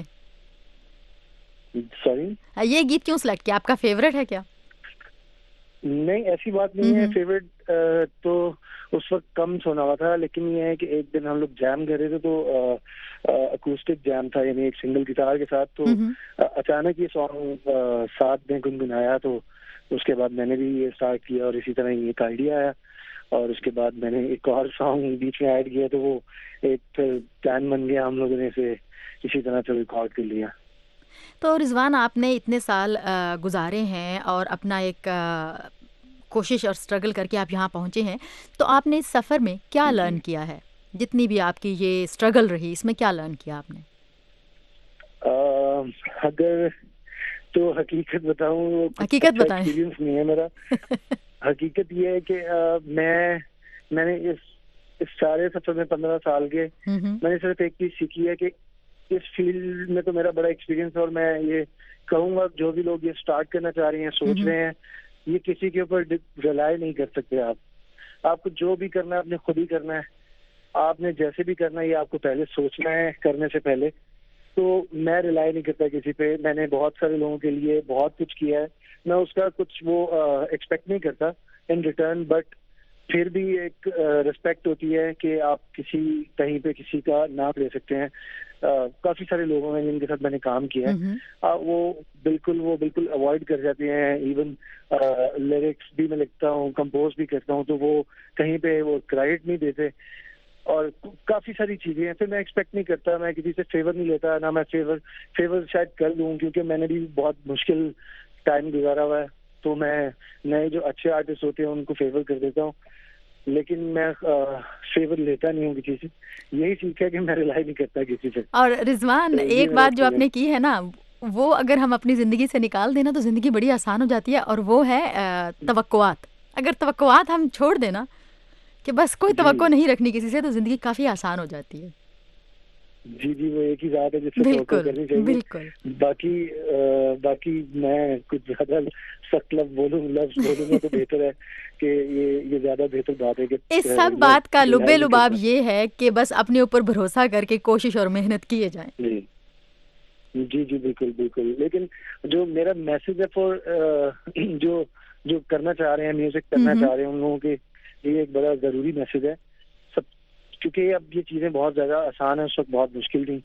सॉरी, ये गीत क्यों सिलेक्ट किया? आपका फेवरेट है क्या? नहीं, ऐसी बात नहीं है, फेवरेट तो उस वक्त कम सुना हुआ था, लेकिन ये है कि एक दिन हम लोग जैम कर रहे थे, तो अकूस्टिक जैम था, यानी एक सिंगल गिटार के साथ, तो अचानक ये सॉन्ग साथ में गुनगुनाया, तो उसके बाद मैंने भी ये स्टार्ट किया और इसी तरह एक आइडिया आया, और उसके बाद मैंने एक और सॉन्ग बीच में ऐड किया, तो वो एक प्लान बन गया, हम लोगों ने इसे इसी तरह से रिकॉर्ड कर लिया। तो रिजवान, आपने इतने साल गुजारे हैं और अपना एक कोशिश और स्ट्रगल करके आप यहाँ पहुँचे हैं, तो आपने इस सफ़र में क्या लर्न किया है? जितनी भी आपकी ये स्ट्रगल रही, इसमें क्या लर्न किया आपने? आ, अगर तो हकीकत बताऊँ, हकीकत बताएं। एक्सपीरियंस नहीं है मेरा। हकीकत ये है कि आ, मैं मैंने इस इस सारे सफर में पंद्रह साल के मैंने सिर्फ एक चीज सीखी है कि इस फील्ड में तो मेरा बड़ा एक्सपीरियंस है, और मैं ये कहूँगा जो भी लोग ये स्टार्ट करना चाह रहे हैं, सोच रहे हैं, ये किसी के ऊपर रिलाय नहीं कर सकते। आप आपको जो भी करना है आपने खुद ही करना है, आपने जैसे भी करना है ये आपको पहले सोचना है करने से पहले। तो मैं रिलाय नहीं करता किसी पे, मैंने बहुत सारे लोगों के लिए बहुत कुछ किया है, मैं उसका कुछ वो एक्सपेक्ट नहीं करता इन रिटर्न, बट फिर भी एक रिस्पेक्ट होती है कि आप किसी कहीं पे किसी का नाम ले सकते हैं। Uh, काफी सारे लोगों में जिनके साथ मैंने काम किया है, uh, वो बिल्कुल वो बिल्कुल अवॉइड कर जाते हैं। इवन लिरिक्स uh, भी मैं लिखता हूँ, कंपोज भी करता हूँ, तो वो कहीं पे वो क्रेडिट नहीं देते, और काफी सारी चीजें हैं। फिर मैं एक्सपेक्ट नहीं करता, मैं किसी से फेवर नहीं लेता, ना मैं फेवर फेवर शायद कर लूँ, क्योंकि मैंने भी बहुत मुश्किल टाइम गुजारा हुआ है, तो मैं नए जो अच्छे आर्टिस्ट होते हैं उनको फेवर कर देता हूँ, लेकिन मैं आ, फेवर लेता नहीं हूँ किसी से। यही सीखा है कि मैं रिलाई नहीं करता किसी से। और रिजवान, तो एक बात जो आपने की है ना, वो अगर हम अपनी जिंदगी से निकाल देना तो जिंदगी बड़ी आसान हो जाती है, और वो है तवक्कुआत। अगर तवक्कुआत हम छोड़ देना कि बस कोई तवक्को नहीं रखनी किसी से, तो जिंदगी काफी आसान हो जाती है। जी जी, वो एक ही बात है जिससे बिल्कुल करनी चाहिए। बिल्कुल। बाकी आ, बाकी मैं कुछ ज्यादा सख्त लफ्ज बोलूं लफ्ज बोलूंगा तो बेहतर है कि ये ये ज्यादा बेहतर बात है कि इस सब बात का लुबे लुबाब ये है कि बस अपने ऊपर भरोसा करके कोशिश और मेहनत किए जाएं। जी जी जी बिल्कुल बिल्कुल। लेकिन जो मेरा मैसेज है फॉर जो जो करना चाह रहे हैं, म्यूजिक करना चाह रहे हैं, उन लोगों के ये एक बड़ा जरूरी मैसेज है सब, क्योंकि अब ये चीजें बहुत ज्यादा आसान है, उस वक्त बहुत मुश्किल थी।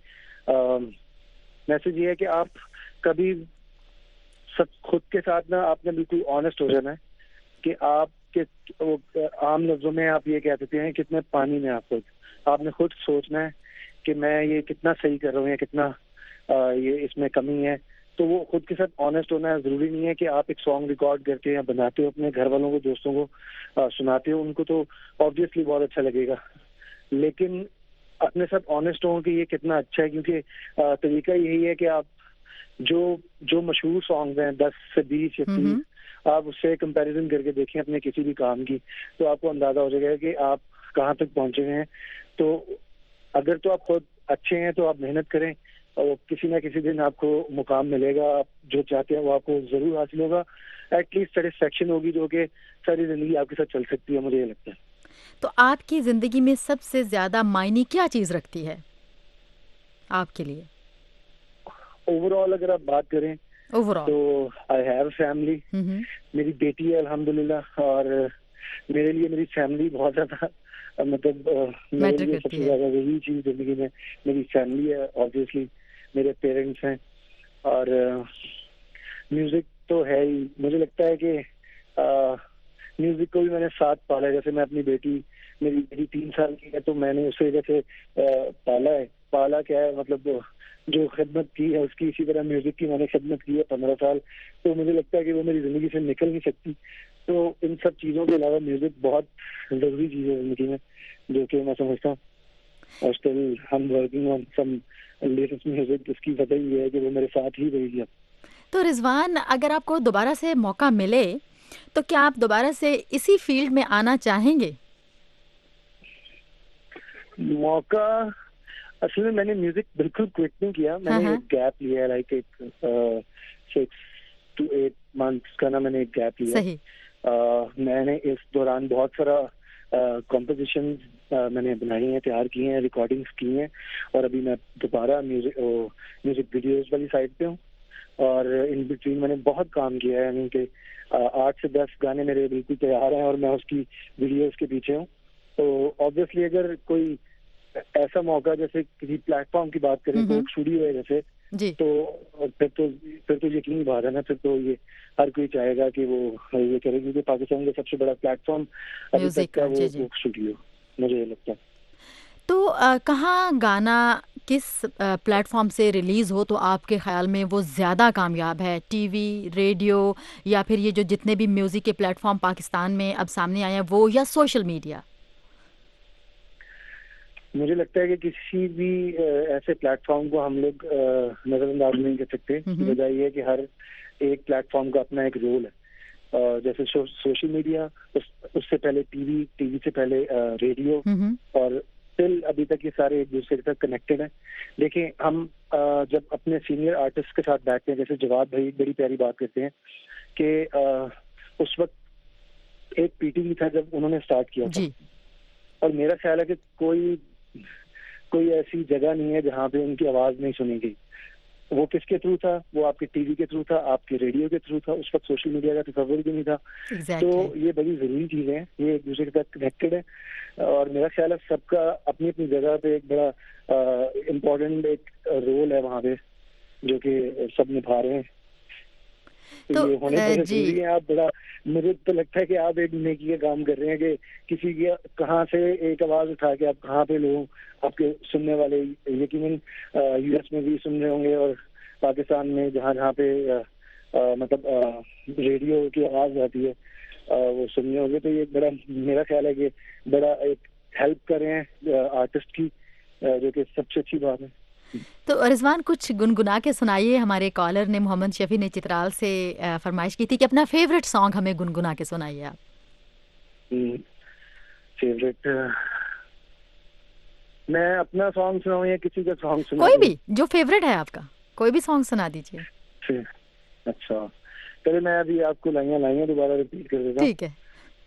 मैसेज ये है कि आप कभी सब खुद के साथ ना आपने बिल्कुल ऑनेस्ट हो जाना है कि आप के वो आम लफ्जों में आप ये कह सकते हैं कितने पानी में आप खुद आपने खुद सोचना है कि मैं ये कितना सही कर रहा हूँ या कितना आ, ये इसमें कमी है। तो वो खुद के साथ ऑनेस्ट होना है। जरूरी नहीं है कि आप एक सॉन्ग रिकॉर्ड करके या बनाते हो, अपने घर वालों को, दोस्तों को आ, सुनाते हो, उनको तो ऑब्वियसली बहुत अच्छा लगेगा, लेकिन अपने साथ ऑनेस्ट हो कि ये कितना अच्छा है। क्योंकि तरीका यही है कि आप जो जो मशहूर सॉन्ग्स हैं दस से बीस या तीस, आप उससे कंपैरिजन करके देखें अपने किसी भी काम की, तो आपको अंदाजा हो जाएगा कि आप कहाँ तक पहुंचे हैं। तो अगर तो आप खुद अच्छे हैं तो आप मेहनत करें, और किसी ना किसी दिन आपको मुकाम मिलेगा, आप जो चाहते हैं वो आपको जरूर हासिल होगा। एटलीस्ट सेटिस्फेक्शन होगी जो कि सारी जिंदगी आपके साथ चल सकती है, मुझे ये लगता है। तो आपकी जिंदगी में सबसे ज्यादा मायने क्या चीज रखती है आपके लिए? ओवरऑल अगर आप बात करें ओवरऑल तो आई हैव फैमिली, मेरी बेटी है अल्हम्दुलिल्लाह, और मेरे लिए मेरी फैमिली बहुत ज्यादा मतलब मेरे लिए सबसे ज्यादा वही चीज जिंदगी में मेरी फैमिली है। ऑब्वियसली मेरे पेरेंट्स हैं, और म्यूजिक तो है ही। मुझे लगता है कि म्यूजिक को भी मैंने साथ पाला है। जैसे मैं अपनी बेटी, मेरी बेटी तीन साल की है, तो मैंने उसे जैसे पाला है, पाला क्या है मतलब जो खिदमत की है उसकी, इसी तरह म्यूजिक की मैंने खिदमत की है पंद्रह साल। तो मुझे लगता है कि वो मेरी जिंदगी से निकल नहीं सकती। तो इन सब चीजों के अलावा म्यूजिक बहुत जरूरी चीज है जिंदगी में, जो कि मैं समझता हूँ। और स्टिल हम working on some latest music, जिसकी वजह ये है कि वो मेरे साथ ही रहेगी अब। तो रिजवान, अगर आपको दोबारा से मौका मिले तो क्या आप दोबारा से इसी फील्ड में आना चाहेंगे? मौका, असल में मैंने म्यूजिक बिल्कुल क्विट नहीं किया, मैंने हाँ, एक गैप लिया, लाइक एक सिक्स टू एट मंथ्स का ना मैंने एक गैप लिया। सही। uh, मैंने इस दौरान बहुत सारा कॉम्पोजिशन uh, uh, मैंने बनाई हैं, तैयार की हैं, रिकॉर्डिंग्स की हैं, और अभी मैं दोबारा म्यूजिक म्यूजिक वीडियोस वाली साइड पे हूँ। और इन बिटवीन मैंने बहुत काम किया है, यानी कि आठ से दस गाने मेरे बिल्कुल तैयार हैं और मैं उसकी वीडियोस के पीछे हूँ। तो ऑब्वियसली अगर कोई ऐसा मौका, जैसे किसी प्लेटफॉर्म की बात करें तो स्टूडियो है जैसे, जी। तो फिर तो फिर तो यकीनी बात है ना, फिर तो ये हर कोई चाहेगा कि वो ये करे, क्योंकि पाकिस्तान का सबसे बड़ा प्लेटफॉर्म अभी तक का वो स्टूडियो, मुझे ये लगता है। तो आ, कहाँ गाना किस प्लेटफॉर्म से रिलीज़ हो तो आपके ख्याल में वो ज़्यादा कामयाब है, टीवी, रेडियो, या फिर ये जो जितने भी म्यूज़िक के प्लेटफॉर्म पाकिस्तान में अब सामने आए हैं वो, या सोशल मीडिया? मुझे लगता है कि किसी भी ऐसे प्लेटफॉर्म को हम लोग नजरअंदाज नहीं कर सकते। वजह ये है कि हर एक प्लेटफॉर्म का अपना एक रोल है। जैसे सो, सोशल मीडिया, उस, उससे पहले टीवी, टीवी से पहले रेडियो, और स्टिल अभी तक ये सारे एक दूसरे के साथ कनेक्टेड हैं। देखिए, हम जब अपने सीनियर आर्टिस्ट के साथ बैठते हैं, जैसे जवाद भाई बड़ी प्यारी बात करते हैं कि उस वक्त एक पीटीवी था जब उन्होंने स्टार्ट किया था, और मेरा ख्याल है कि कोई कोई ऐसी जगह नहीं है जहाँ पे उनकी आवाज नहीं सुनी गई। वो किसके थ्रू था? वो आपके टीवी के थ्रू था, आपके रेडियो के थ्रू था। उस वक्त सोशल मीडिया का तस्वर भी नहीं था। exactly. तो ये बड़ी जरूरी चीजें हैं, ये एक दूसरे के साथ कनेक्टेड है, और मेरा ख्याल है सबका अपनी अपनी जगह पे एक बड़ा इम्पोर्टेंट एक रोल है वहाँ पे, जो कि सब निभा रहे हैं। तो ये होने पर जरूरी है। आप बड़ा, मुझे तो लगता है कि आप एक नेकी का काम कर रहे हैं कि किसी की कहाँ से एक आवाज उठा के आप कहाँ पे लोग आपके सुनने वाले, यकीनन यूएस में भी सुन रहे होंगे, और पाकिस्तान में जहाँ जहाँ पे आ, आ, मतलब आ, रेडियो की आवाज आती है आ, वो सुनने होंगे। तो ये बड़ा, मेरा ख्याल है कि बड़ा एक हेल्प कर रहे हैं आर्टिस्ट की, आ, जो कि सबसे अच्छी बात है। तो रिजवान, कुछ गुनगुना के सुनाइए। हमारे कॉलर ने, मोहम्मद शफी ने चित्राल से फरमाइश की थी कि अपना फेवरेट सॉन्ग हमें गुनगुना के सुनाइए आप। फेवरेट, मैं अपना सॉन्ग सुनाऊं या किसी का सॉन्ग सुनाऊं? कोई भी जो फेवरेट है आपका, कोई भी सॉन्ग सुना दीजिए। अच्छा, चलिए मैं अभी आपको लाइयां लाइयां दोबारा रिपीट कर देता हूं। ठीक है।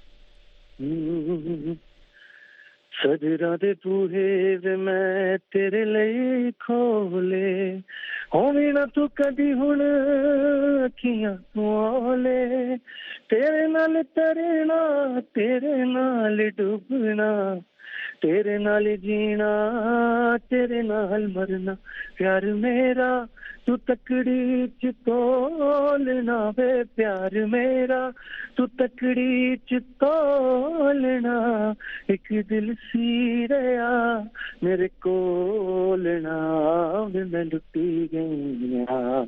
सजरा दे बूहे वे मैं तेरे लिए खोले, होवी ना तू कदी हुण अखियां खोले, तेरे नाल तरना, तेरे नाल डूबना, तेरे नाल जीना, तेरे नाल मरना, प्यार मेरा तू तकड़ी च तोलना वे, प्यार मेरा तू तकड़ी च तोलना, एक दिल सी रहा मेरे कोलना वे, मैं लुटी गई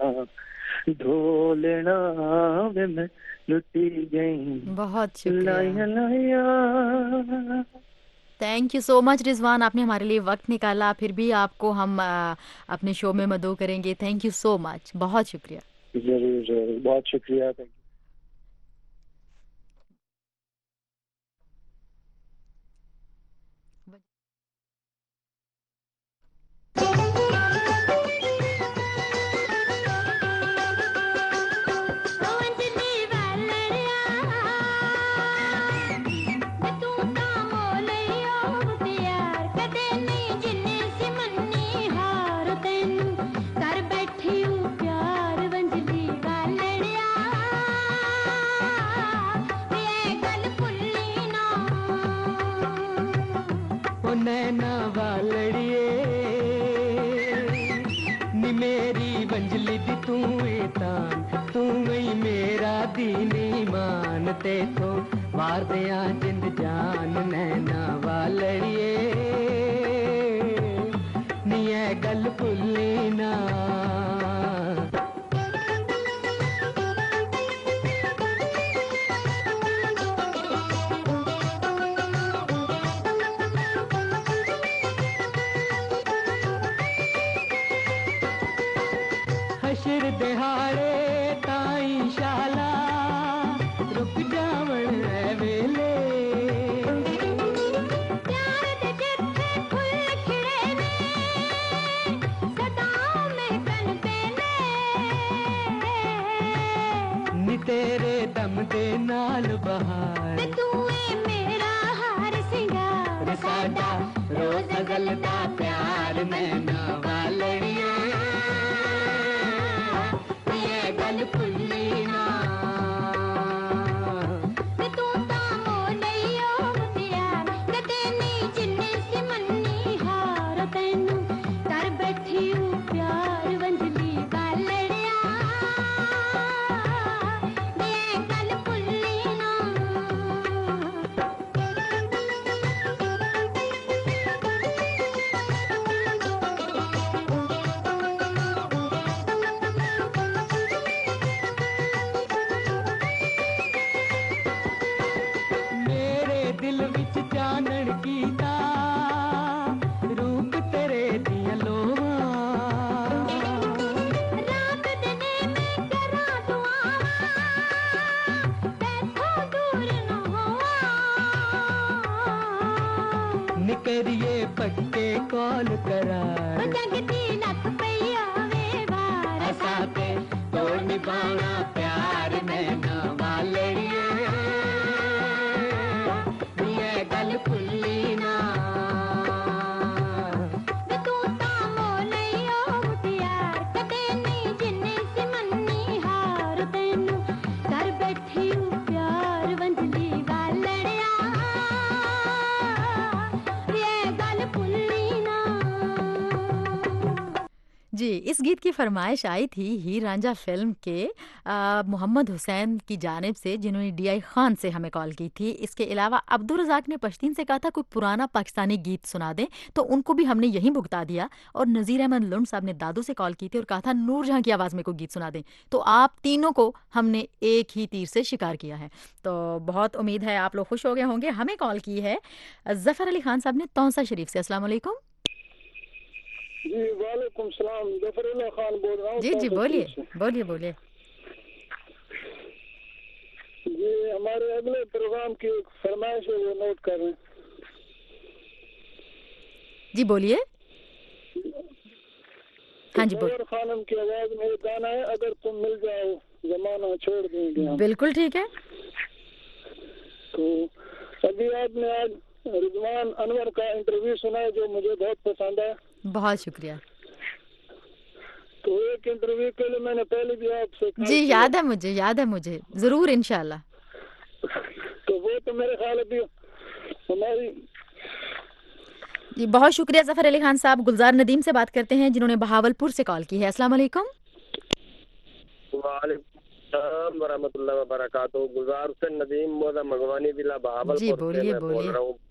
ढोलना वे, मैं लुटी गई। बहुत शुक्रिया, लाया लाया। Thank you so much Rizwan, आपने हमारे लिए वक्त निकाला। फिर भी आपको हम आ, अपने शो में मदऊ करेंगे। थैंक यू सो मच, बहुत शुक्रिया। जरूर जरूर, बहुत शुक्रिया। Thank you. नैना वालड़िए नी मेरी बंजली दी तू तान, तू ही मेरा दीनी मान, ते तो वार दिया जिंद जान। नैना वालड़िए नी ऐ गल भुल्ली ना, हशर दिहाड़े ताई शाला रुक जावण है वेले, प्यार दे जिथे फुल तेरे दम दे नाल बहार ते तू ए मेरा हार सिंगार साडा रोज गलदा प्यार नैना वालड़िया ये गल भुल्ली ना ते तू तां मोलैयो मुटियार कदे नहीं जिन्ने सी मन्नी हार तैनू कर बैठी हूँ प्यार वंजली वालड़िया ये गल भुल्ली ना मेरे दिल विच चानण कीता रूप तेरे दिया लोवा रात दिने मैं करा दुआवां बैठो दूर न होवा निकरिए पक्के कॉल करार जगती लख पईया वे वार असा ते तो निभाना प्यार नैना वालड़िए ये गल भुल्ली ना ते तू तां मोलैयो मुटियार कदे नहीं जिन्ने सी मन्नी हार तैनू कर बैठी हूँ प्यार वंजली वालड़िया ये गल भुल्ली ना जी, इस गीत की फरमाइश आई थी हीर रांझा फिल्म के आ, मोहम्मद हुसैन की जानिब से, जिन्होंने डी आई खान से हमें कॉल की थी। इसके अलावा अब्दुल रज़ाक ने पश्तीन से कहा था कोई पुराना पाकिस्तानी गीत सुना दें, तो उनको भी हमने यहीं भुगता दिया। और नज़ीर अहमद लुंड साहब ने दादू से कॉल की थी और कहा था नूरजहां की आवाज़ में कोई गीत सुना दें। तो आप तीनों को हमने एक ही तीर से शिकार किया है। तो बहुत उम्मीद है आप लोग खुश हो गए होंगे। हमें कॉल की है ज़फ़र अली खान साहब ने तौसा शरीफ से। अस्सलाम वालेकुम। जी वालेकुम सलाम, जफरुल्लाह खान बोल रहा हूँ। जी जी बोलिए बोलिए बोलिए। जी हमारे अगले प्रोग्राम की एक फरमाइश है, वो नोट कर रहे हैं। जी बोलिए। हाँ जी बोल। जौहर खानम की आवाज में गाना है अगर तुम मिल जाओ जमाना छोड़ देंगे हम। बिल्कुल ठीक है। तो अभी आपने आज रिजवान अनवर का इंटरव्यू सुना है जो मुझे बहुत पसंद है। बहुत शुक्रिया। तो एक इंटरव्यू के लिए मैंने पहले भी आपसे जी याद है मुझे, याद है मुझे, जरूर इंशाल्लाह। तो वो तो मेरे ख्याल अभी हमारी। जी बहुत शुक्रिया ज़फ़र अली खान साहब। गुलजार नदीम से बात करते हैं जिन्होंने बहावलपुर से कॉल की है। अस्सलाम वालेकुम। वालेकुम वरहमतुल्लाहि वबरकातुहू। गुलजार हुसैन नदीम मोदा मगवानी जिला बहावलपुर जी बोलिए से बोलिए। बोल रहा हूँ।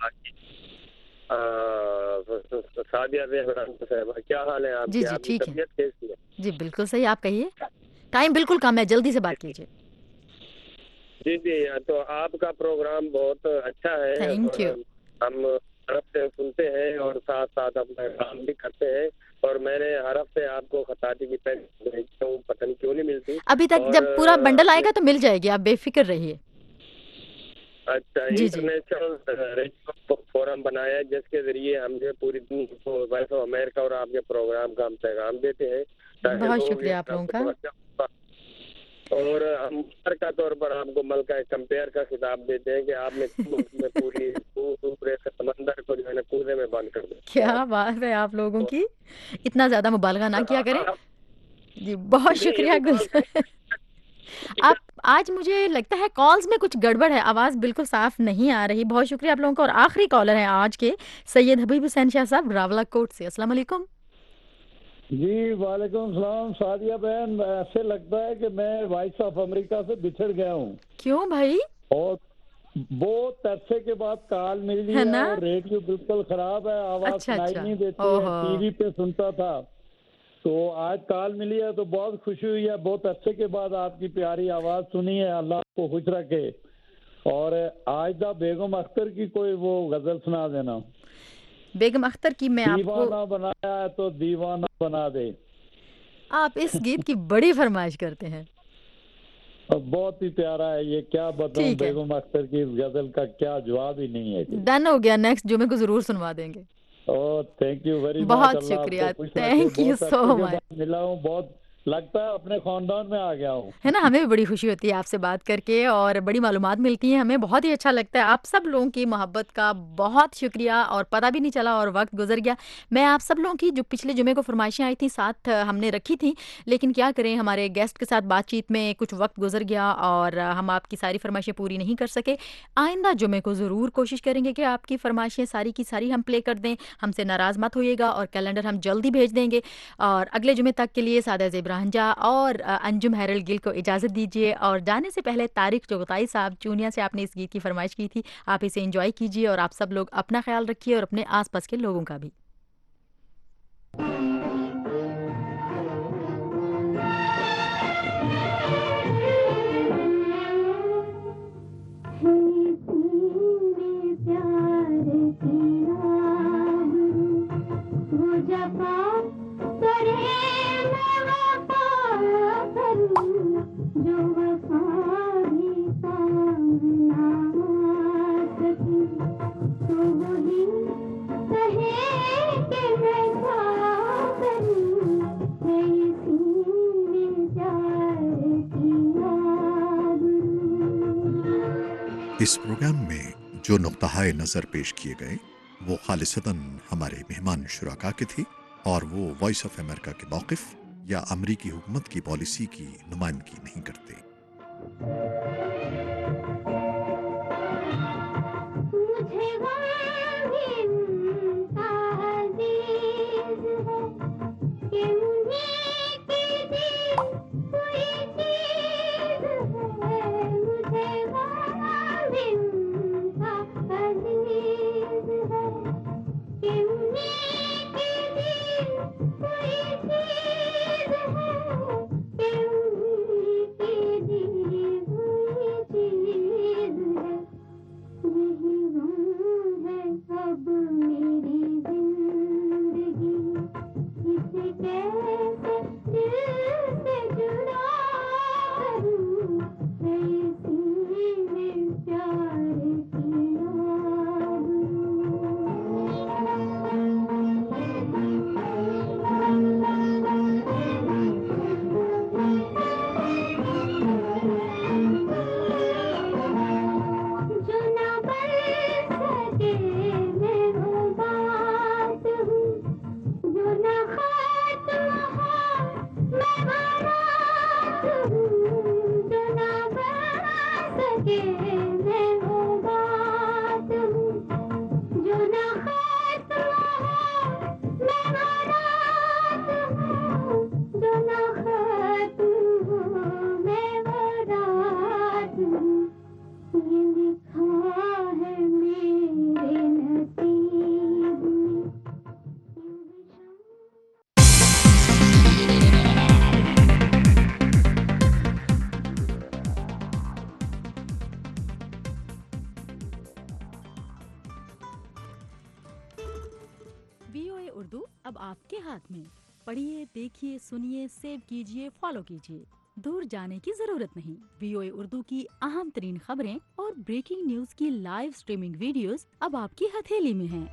सादिया साहब क्या हाल है आपके? जी जी आपकी ठीक है। तबीयत कैसी है? जी बिल्कुल सही, आप कहिए। टाइम बिल्कुल कम है, जल्दी से बात कीजिए। जी जी तो आपका प्रोग्राम बहुत अच्छा है। Thank you. हम हर हफ्ते सुनते हैं और साथ साथ अपना काम भी करते हैं। और मैंने हर हफ्ते आपको खताती की पेन भेजता हूँ, पता नहीं क्यों नहीं मिलती अभी तक जब पूरा बंडल आएगा तो मिल जाएगी, आप बेफिक्र रहिए। अच्छा, इंटरनेशनल रेडियो फोरम बनाया है जिसके जरिए हम जो पूरी दुनिया को वॉइस ऑफ अमेरिका और आपके प्रोग्राम का हम पैगाम देते हैं। बहुत शुक्रिया आप लोगों का। और हम का तौर पर आपको मलका कंपेयर का खिताब देते हैं कि आपने पूरी पूरे समंदर को जो है ना कूदे में बंद कर दिया। क्या बात है आप लोगों की, इतना ज्यादा मुबालगा ना किया करें। जी बहुत शुक्रिया गुलजार। आप आज मुझे लगता है कॉल्स में कुछ गड़बड़ है, आवाज बिल्कुल साफ नहीं आ रही। बहुत शुक्रिया आप लोगों का। और आखिरी कॉलर है आज के सैयद हबीब हुसैन शाह साहब रावलाकोट से। अस्सलाम वालेकुम। जी वालेकुम सलाम। सादिया बहन, ऐसे लगता है कि मैं वॉइस ऑफ अमेरिका से बिछड़ गया हूँ। क्यों भाई? और बहुत अरसे के बाद कॉल मिली है, है और रेडियो बिल्कुल खराब है, आवाज अच्छा, सुनाई अच्छा। नहीं देती है, टीवी पे सुनता था। तो आज कॉल मिली है तो बहुत खुशी हुई है। बहुत अरसे के बाद आपकी प्यारी आवाज सुनी है, अल्लाह आपको खुश रखे। और आजदा बेगम अख्तर की कोई वो गजल सुना देना। बेगम अख्तर की मैं आपको दीवाना बनाया है तो दीवाना बना दे। आप इस गीत की बड़ी फरमाइश करते हैं। बहुत ही प्यारा है ये, क्या बताऊं बेगम अख्तर की इस गजल का क्या जवाब ही नहीं है। डन हो गया, नेक्स्ट जुमे को जरूर सुनवा देंगे। Oh thank you very much. बहुत शुक्रिया, थैंक यू सो मच। मिला हूँ, बहुत लगता है अपने खानदान में आ गया हूँ। है ना, हमें भी बड़ी खुशी होती है आपसे बात करके और बड़ी मालूमात मिलती है, हमें बहुत ही अच्छा लगता है। आप सब लोगों की मोहब्बत का बहुत शुक्रिया और पता भी नहीं चला और वक्त गुजर गया। मैं आप सब लोगों की जो पिछले जुमे को फरमाइशें आई थी साथ हमने रखी थी, लेकिन क्या करें हमारे गेस्ट के साथ बातचीत में कुछ वक्त गुजर गया और हम आपकी सारी फरमाइशें पूरी नहीं कर सके। आइंदा जुमे को ज़रूर कोशिश करेंगे कि आपकी फरमाइशें सारी की सारी हम प्ले कर दें। हमसे नाराज़ मत होइएगा और कैलेंडर हम जल्दी भेज देंगे। और अगले जुमे तक के लिए सादा ज़ेबराहंजा और अंजुम हैरल गिल को इजाज़त दीजिए। और जाने से पहले तारिक चौगताई साहब चूनिया से आपने इस गीत की फरमाइश की थी, आप इसे एंजॉय कीजिए और आप सब लोग अपना ख्याल रखिए और अपने आसपास के लोगों का भी। जो वफा भी सामना सकी तो वही कहे कि मैं क्या करूं, मैं सीने प्यार की याद। इस प्रोग्राम में जो नुक्ताए नज़र पेश किए गए वो खालिसतन हमारे मेहमान शुराका के थे और वो वॉइस ऑफ अमेरिका के मौक़िफ़ या अमरीकी हुकूमत की पॉलिसी की नुमाइंदगी नहीं करते। उर्दू अब आपके हाथ में। पढ़िए, देखिए, सुनिए, सेव कीजिए, फॉलो कीजिए। दूर जाने की जरूरत नहीं। वीओए उर्दू की अहम तरीन खबरें और ब्रेकिंग न्यूज की लाइव स्ट्रीमिंग वीडियोस अब आपकी हथेली में हैं।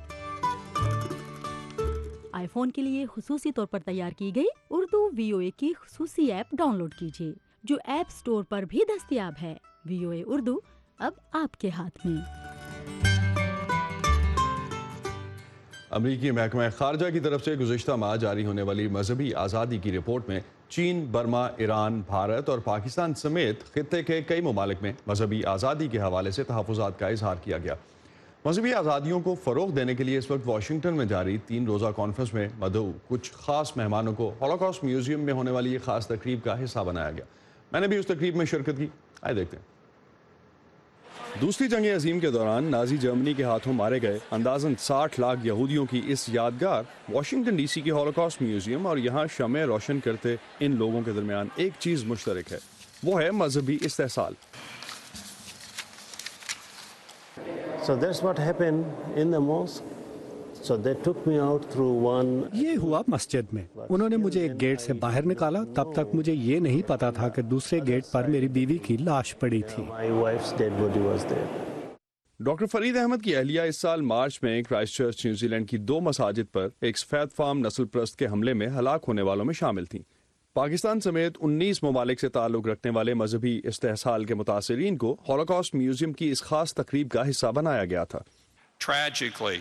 आईफोन के लिए खुसूसी तौर पर तैयार की गई उर्दू वीओए की खुसूसी ऐप डाउनलोड कीजिए, जो ऐप स्टोर पर भी दस्तयाब है। वीओए उर्दू अब आपके हाथ में। अमरीकी महकमा खारजा की तरफ से गुज़िश्ता माह जारी होने वाली मजहबी आज़ादी की रिपोर्ट में चीन, बर्मा, ईरान, भारत और पाकिस्तान समेत खित्ते के कई ममालिक में मजहबी आज़ादी के हवाले से तहफ़्फ़ुज़ात का इजहार किया गया। मजहबी आज़ादियों को फ़रोग़ देने के लिए इस वक्त वाशिंगटन में जारी तीन रोज़ा कॉन्फ्रेंस में मदऊ कुछ ख़ास मेहमानों को हॉलोकॉस्ट म्यूज़ियम में होने वाली एक ख़ास तकरीब का हिस्सा बनाया गया। मैंने भी उस तकरीब में शिरकत की। आइए देखते हैं। दूसरी जंग अजीम के दौरान नाजी जर्मनी के हाथों मारे गए अंदाजन साठ लाख यहूदियों की इस यादगार वाशिंगटन डीसी के हॉलोकॉस्ट म्यूजियम और यहाँ शमे रोशन करते इन लोगों के दरमियान एक चीज़ मुश्तरक है, वो है मजहबी इस्तेहसाल। So that's what happened in the mosque. So they took me out through one. ये हुआ मस्जिद में। उन्होंने मुझे एक गेट से बाहर निकाला। तब तक मुझे ये नहीं पता था कि दूसरे गेट पर मेरी बीवी की लाश पड़ी थी। My wife's dead body was there. Doctor Farid Ahmad की अहलिया इस साल मार्च में क्राइस्टचर्च न्यूजीलैंड की दो मसाजिद पर एक सफेद फार्म नस्ल प्रस्त के हमले में हलाक होने वालों में शामिल थीं। पाकिस्तान समेत उन्नीस ममालिक से ताल्लुक रखने वाले मजहबी इस्तेहसाल के मुतासिरीन को हॉलोकॉस्ट म्यूजियम की इस खास तकरीब का हिस्सा बनाया गया था। Tragically,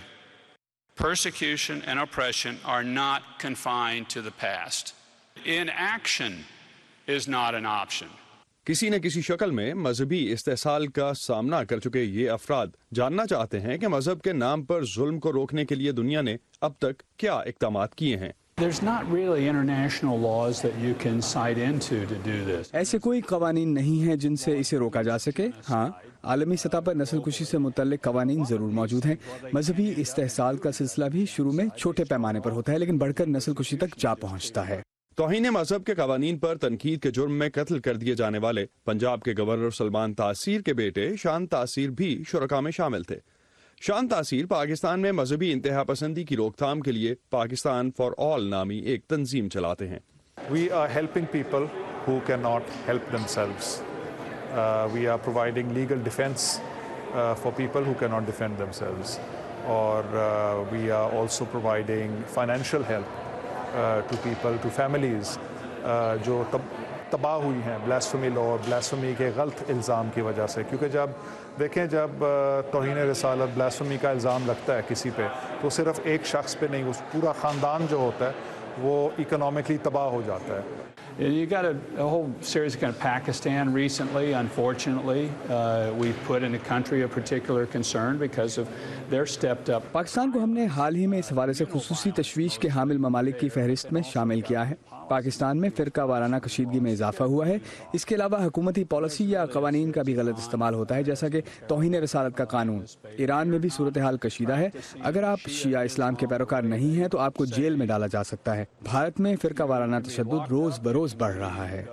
persecution and oppression are not confined to the past. Inaction is not an option. किसी न किसी शक्ल में मजहबी इस्तेहसाल का सामना कर चुके ये अफराद जानना चाहते हैं कि मजहब के नाम पर जुल्म को रोकने के लिए दुनिया ने अब तक क्या इक़दाम किए हैं। There's not really international laws that you can cite into to do this. ऐसे कोई कवानीन नहीं है जिनसे इसे रोका जा सके। हाँ, आलमी सतह पर नस्लकुशी से मुतल्लिक कवानीन जरूर मौजूद हैं। मजहबी इस्तेहसाल का सिलसिला भी शुरू में छोटे पैमाने पर होता है, लेकिन बढ़कर नस्लकुशी तक जा पहुंचता है। तौहीन मजहब के कवानीन पर तनकीद के जुर्म में कत्ल कर दिए जाने वाले पंजाब के गवर्नर सलमान तासीर के बेटे शान तासीर भी शुरका में शामिल थे। शान तासीर पाकिस्तान में मजहबी इंतहा पसंदी की रोकथाम के लिए पाकिस्तान फॉर ऑल नामी एक तंजीम चलाते हैं। We are helping people who cannot help themselves. Uh, we are providing legal defense uh, for people who cannot defend themselves. Or uh, we are also providing financial help uh, to people, to families uh, जो तब तबाह हुई हैं blasphemy law और blasphemy के गलत इल्ज़ाम की वजह से। क्योंकि जब देखें जब तौहीन रिसालत ब्लास्फेमी का इल्ज़ाम लगता है किसी पे तो सिर्फ एक शख्स पे नहीं, उस पूरा ख़ानदान जो होता है वो इकोनॉमिकली तबाह हो जाता है। You got a, a whole series of kind of Pakistan recently. Unfortunately, uh, we put in a country of particular concern because of their stepped up. Pakistan को हमने हाल ही में इस हवाले से खुसूसी तशवीश के हामिल ममालिक की फहरिस्त में शामिल किया है। पाकिस्तान में फ़िरका वाराना कशीदगी में इजाफा हुआ है। इसके अलावा हुकूमती पॉलिसी या कवानीन का भी गलत इस्तेमाल होता है, जैसा कि तौहीन रिसालत का कानून। ईरान में भी सूरत हाल कशीदा है। अगर आप शिया इस्लाम के पैरोकार नहीं हैं तो आपको जेल में डाला जा सकता है। भारत में फ़िरका वाराना तशद्दुद रोज़ बरोज़ बढ़ रहा है।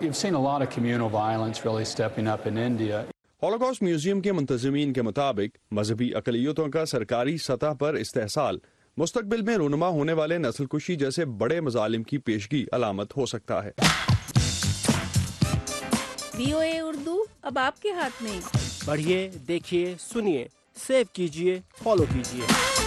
हॉलोकॉस्ट म्यूजियम के मुंतज़मीन के मुताबिक मजहबी अक़लियतों का सरकारी सतह पर इस्तेहसाल मुस्तकबिल में रूनुमा होने वाले नस्लकुशी जैसे बड़े मजालिम की पेशगी अलामत हो सकता है। वीओए उर्दू अब आपके हाथ में। पढ़िए, देखिए, सुनिए, सेव कीजिए, फॉलो कीजिए।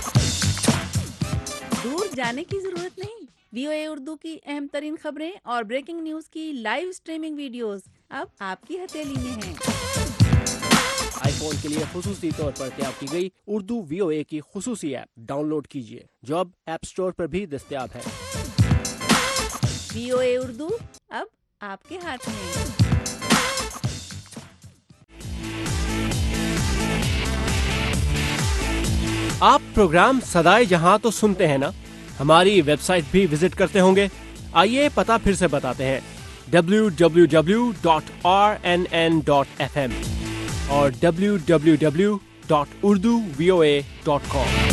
दूर जाने की जरूरत नहीं। वीओए उर्दू की अहम तरीन खबरें और ब्रेकिंग न्यूज की लाइव स्ट्रीमिंग वीडियोस अब आपकी हथेली में हैं। आईफोन के लिए खुसूसी तौर पर तैयार की गई उर्दू वीओए की खुसूसी ऐप डाउनलोड कीजिए, जो अब ऐप स्टोर पर भी दस्तयाब है। वीओए उर्दू अब आपके हाथ में। आप प्रोग्राम सदाए जहां तो सुनते हैं ना, हमारी वेबसाइट भी विजिट करते होंगे। आइए पता फिर से बताते हैं, W W W dot R N N dot F M और W W W dot Urdu V O A dot com.